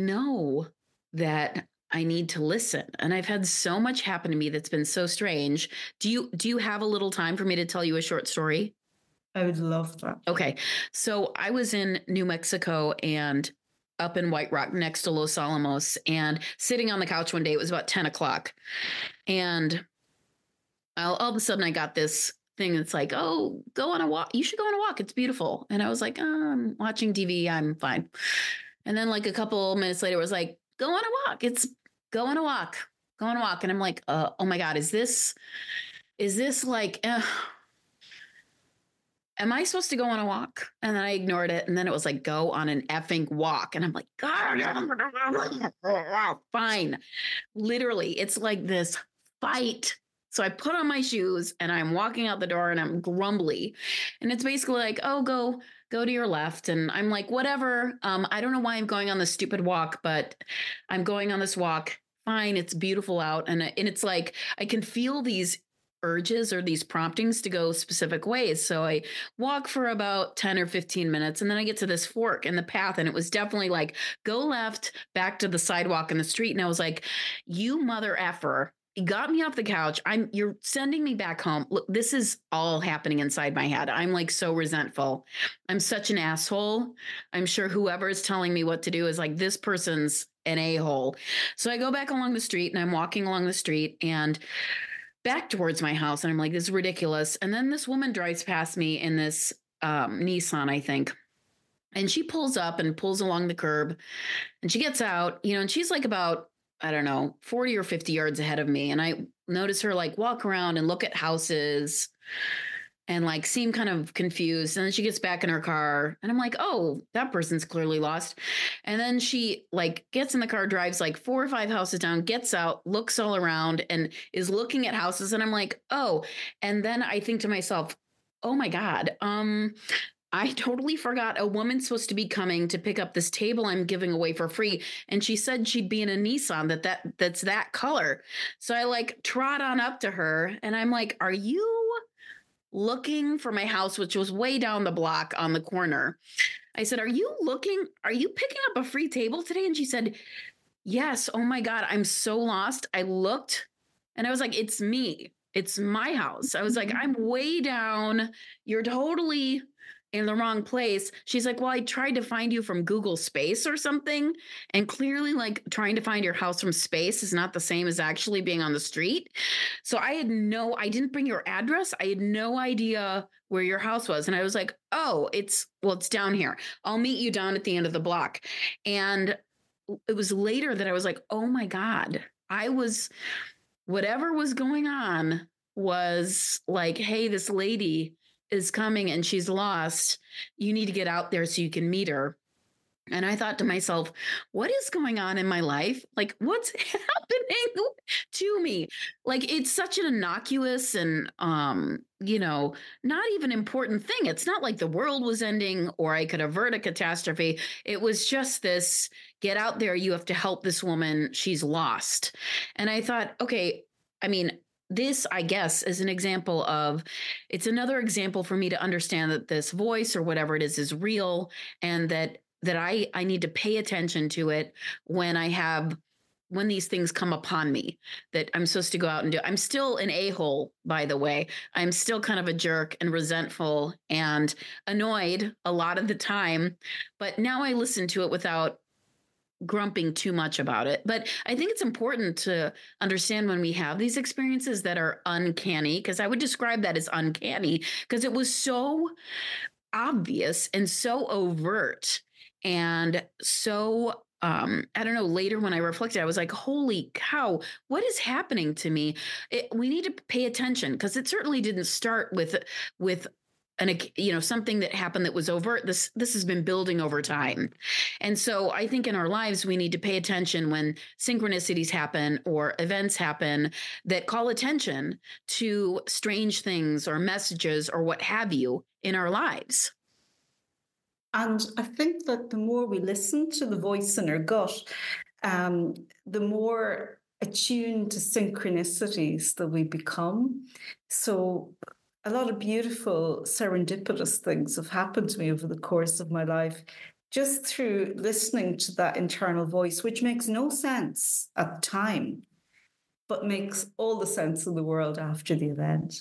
that I need to listen. And I've had so much happen to me that's been so strange. Do you have a little time for me to tell you a short story? I would love that. Okay. So I was in New Mexico and up in White Rock next to Los Alamos, and sitting on the couch one day. It was about 10 o'clock. And all of a sudden I got this thing that's like, "Oh, go on a walk. You should go on a walk. It's beautiful." And I was like, "I'm watching TV. I'm fine." And then like a couple minutes later, it was like, "Go on a walk. Go on a walk. Go on a walk." And I'm like, "Oh my God, is this like, am I supposed to go on a walk?" And then I ignored it. And then it was like, "Go on an effing walk." And I'm like, "God, fine." Literally, it's like this fight. So I put on my shoes and I'm walking out the door and I'm grumbly. And it's basically like, "Oh, go to your left." And I'm like, whatever. I don't know why I'm going on this stupid walk, but I'm going on this walk. Fine. It's beautiful out. And it's like, I can feel these urges or these promptings to go specific ways. So I walk for about 10 or 15 minutes, and then I get to this fork in the path, and it was definitely like, go left, back to the sidewalk in the street. And I was like, "You mother effer. You got me off the couch. You're sending me back home." Look, this is all happening inside my head. I'm like so resentful. I'm such an asshole. I'm sure whoever is telling me what to do is like, this person's an a-hole. So I go back along the street, and I'm walking along the street and back towards my house. And I'm like, this is ridiculous. And then this woman drives past me in this Nissan, I think. And she pulls up and pulls along the curb, and she gets out, and she's like about, I don't know, 40 or 50 yards ahead of me. And I notice her like walk around and look at houses and like seem kind of confused. And then she gets back in her car, and I'm like, oh, that person's clearly lost. And then she like gets in the car, drives like 4 or 5 houses down, gets out, looks all around, and is looking at houses. And I'm like, oh. And then I think to myself, oh my God, I totally forgot a woman's supposed to be coming to pick up this table I'm giving away for free. And she said she'd be in a Nissan that's that color. So I like trot on up to her, and I'm like, are you looking for my house, which was way down the block on the corner? I said, are you picking up a free table today? And she said, yes. Oh my God, I'm so lost. I looked and I was like, it's me. It's my house. I was like, I'm way down. You're totally in the wrong place. She's like, well, I tried to find you from Google Space or something. And clearly, like, trying to find your house from space is not the same as actually being on the street. So I didn't bring your address. I had no idea where your house was. And I was like, oh, it's down here. I'll meet you down at the end of the block. And it was later that I was like, oh my God, whatever was going on was like, hey, this lady is coming and she's lost. You need to get out there so you can meet her. And I thought to myself, what is going on in my life? Like, what's happening to me? Like, it's such an innocuous and, not even important thing. It's not like the world was ending or I could avert a catastrophe. It was just this, get out there. You have to help this woman. She's lost. And I thought, okay, I mean, this, I guess, is an example of, it's another example for me to understand that this voice or whatever it is real, and that I need to pay attention to it when these things come upon me, that I'm supposed to go out and do. I'm still an a-hole, by the way. I'm still kind of a jerk and resentful and annoyed a lot of the time, but now I listen to it without grumping too much about it. But I think it's important to understand when we have these experiences that are uncanny, because I would describe that as uncanny, because it was so obvious and so overt and so I don't know, later when I reflected, I was like, holy cow, what is happening to me? We need to pay attention, because it certainly didn't start with something that happened that was overt. This has been building over time. And so I think in our lives, we need to pay attention when synchronicities happen or events happen that call attention to strange things or messages or what have you in our lives. And I think that the more we listen to the voice in our gut, the more attuned to synchronicities that we become. So a lot of beautiful serendipitous things have happened to me over the course of my life, just through listening to that internal voice, which makes no sense at the time, but makes all the sense in the world after the event.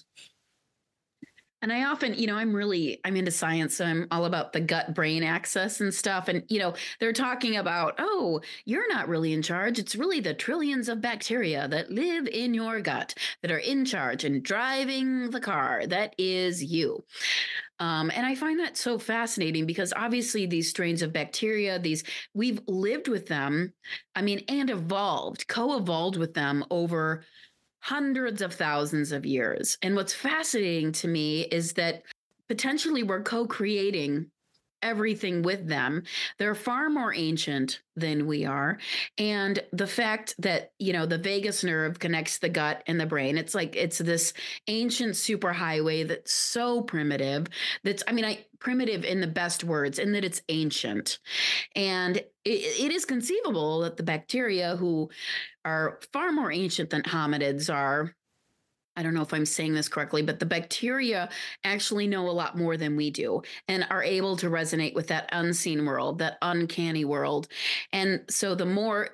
And I often, I'm into science, so I'm all about the gut brain axis and stuff. And, they're talking about, oh, you're not really in charge. It's really the trillions of bacteria that live in your gut that are in charge and driving the car. That is you. And I find that so fascinating, because obviously these strains of bacteria, we've lived with them, and co-evolved with them over hundreds of thousands of years. And what's fascinating to me is that potentially we're co-creating everything with them. They're far more ancient than we are. And the fact that, the vagus nerve connects the gut and the brain, it's like, it's this ancient superhighway that's so primitive. Primitive in the best words, in that it's ancient. And it is conceivable that the bacteria, who are far more ancient than hominids are, I don't know if I'm saying this correctly, but the bacteria actually know a lot more than we do and are able to resonate with that unseen world, that uncanny world. And so the more,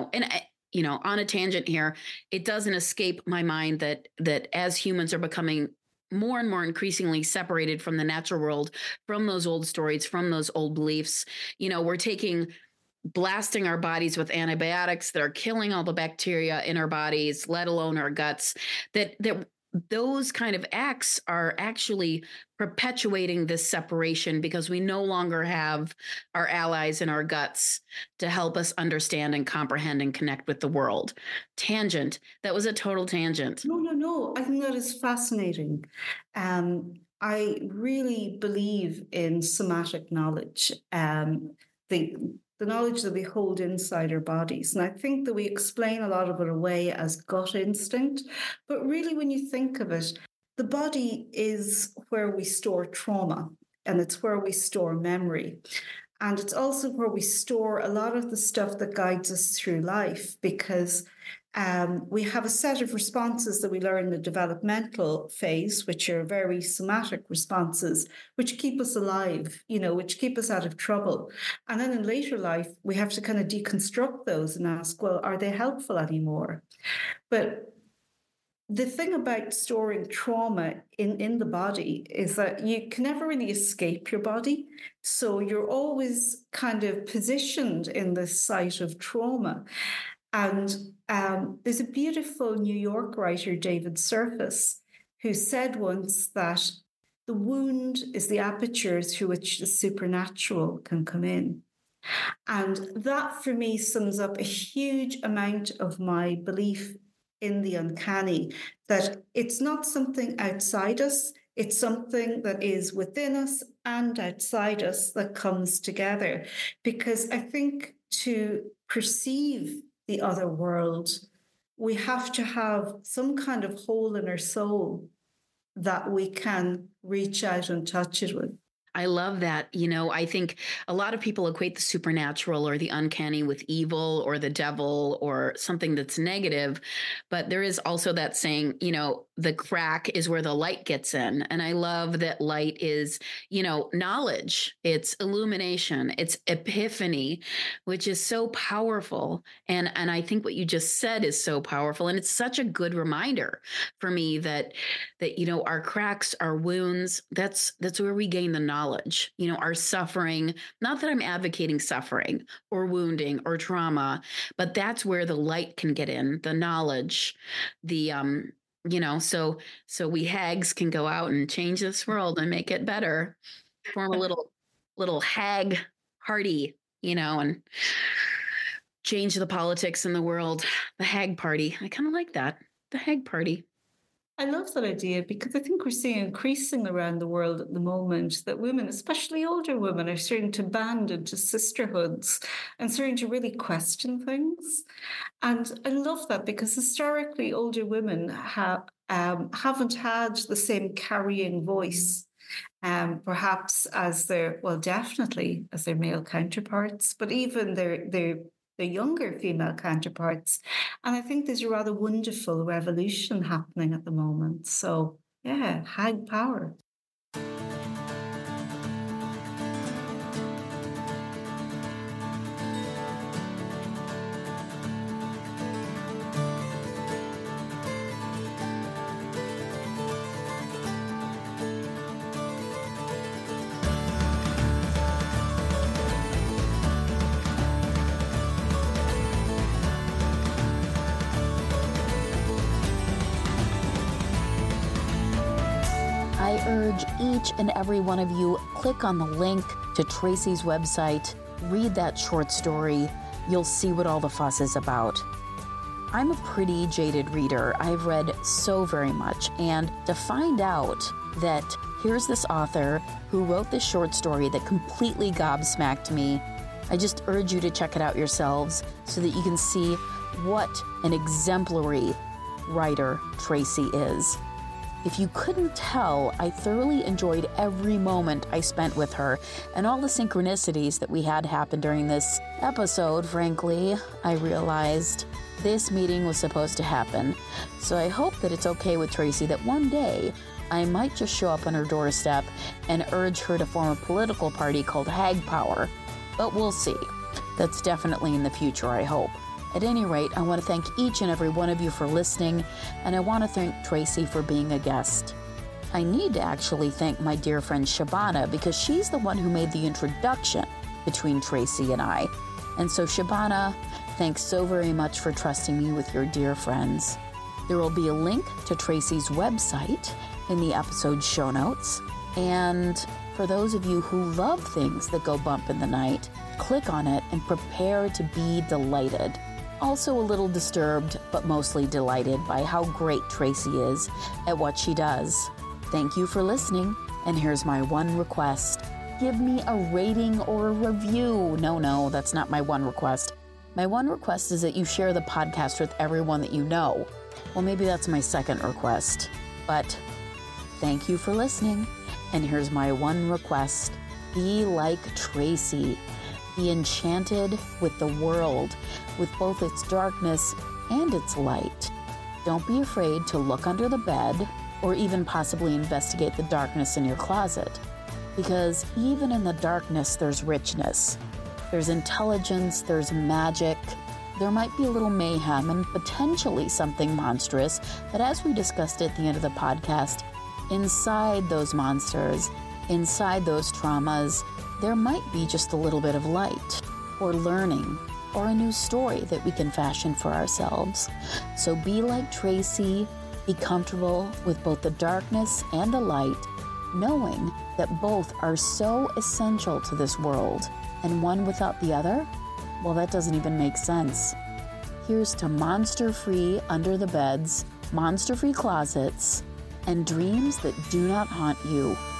on a tangent here, it doesn't escape my mind that as humans are becoming more and more increasingly separated from the natural world, from those old stories, from those old beliefs, we're blasting our bodies with antibiotics that are killing all the bacteria in our bodies, let alone our guts, that those kind of acts are actually perpetuating this separation because we no longer have our allies in our guts to help us understand and comprehend and connect with the world. Tangent. That was a total tangent. No. I think that is fascinating. I really believe in somatic knowledge, the knowledge that we hold inside our bodies. And I think that we explain a lot of it away as gut instinct. But really, when you think of it, the body is where we store trauma, and it's where we store memory. And it's also where we store a lot of the stuff that guides us through life, because we have a set of responses that we learn in the developmental phase, which are very somatic responses, which keep us alive, which keep us out of trouble. And then in later life, we have to kind of deconstruct those and ask, well, are they helpful anymore? But the thing about storing trauma in the body is that you can never really escape your body. So you're always kind of positioned in this site of trauma. And there's a beautiful New York writer, David Surface, who said once that the wound is the aperture through which the supernatural can come in. And that, for me, sums up a huge amount of my belief in the uncanny, that it's not something outside us, it's something that is within us and outside us that comes together. Because I think to perceive the other world, we have to have some kind of hole in our soul that we can reach out and touch it with. I love that. I think a lot of people equate the supernatural or the uncanny with evil or the devil or something that's negative. But there is also that saying, the crack is where the light gets in. And I love that light is, knowledge, it's illumination, it's epiphany, which is so powerful. And I think what you just said is so powerful. And it's such a good reminder for me that our cracks, our wounds, that's where we gain the knowledge, our suffering. Not that I'm advocating suffering or wounding or trauma, but that's where the light can get in, the knowledge, so we hags can go out and change this world and make it better, form a little hag party, and change the politics in the world. The hag party. I kind of like that. The hag party. I love that idea, because I think we're seeing increasing around the world at the moment that women, especially older women, are starting to band into sisterhoods and starting to really question things. And I love that, because historically older women haven't had the same carrying voice, perhaps definitely as their male counterparts, but even their younger female counterparts. And I think there's a rather wonderful revolution happening at the moment. So, yeah, hag power. I urge each and every one of you, click on the link to Tracy's website, read that short story. You'll see what all the fuss is about. I'm a pretty jaded reader. I've read so very much, and to find out that here's this author who wrote this short story that completely gobsmacked me, I just urge you to check it out yourselves so that you can see what an exemplary writer Tracy is. If you couldn't tell, I thoroughly enjoyed every moment I spent with her and all the synchronicities that we had happen during this episode. Frankly, I realized this meeting was supposed to happen. So I hope that it's okay with Tracy that one day I might just show up on her doorstep and urge her to form a political party called Hag Power. But we'll see. That's definitely in the future, I hope. At any rate, I want to thank each and every one of you for listening, and I want to thank Tracy for being a guest. I need to actually thank my dear friend Shabana, because she's the one who made the introduction between Tracy and I. And so Shabana, thanks so very much for trusting me with your dear friends. There will be a link to Tracy's website in the episode show notes. And for those of you who love things that go bump in the night, click on it and prepare to be delighted. Also a little disturbed, but mostly delighted by how great Tracy is at what she does. Thank you for listening, and here's my one request. Give me a rating or a review. No, that's not my one request. My one request is that you share the podcast with everyone that you know. Well, maybe that's my second request, but thank you for listening. And here's my one request. Be like Tracy. Be enchanted with the world, with both its darkness and its light. Don't be afraid to look under the bed or even possibly investigate the darkness in your closet, because even in the darkness, there's richness. There's intelligence, there's magic. There might be a little mayhem and potentially something monstrous, but as we discussed at the end of the podcast, inside those monsters, inside those traumas, there might be just a little bit of light, or learning, or a new story that we can fashion for ourselves. So be like Tracy, be comfortable with both the darkness and the light, knowing that both are so essential to this world, and one without the other, well, that doesn't even make sense. Here's to monster-free under the beds, monster-free closets, and dreams that do not haunt you.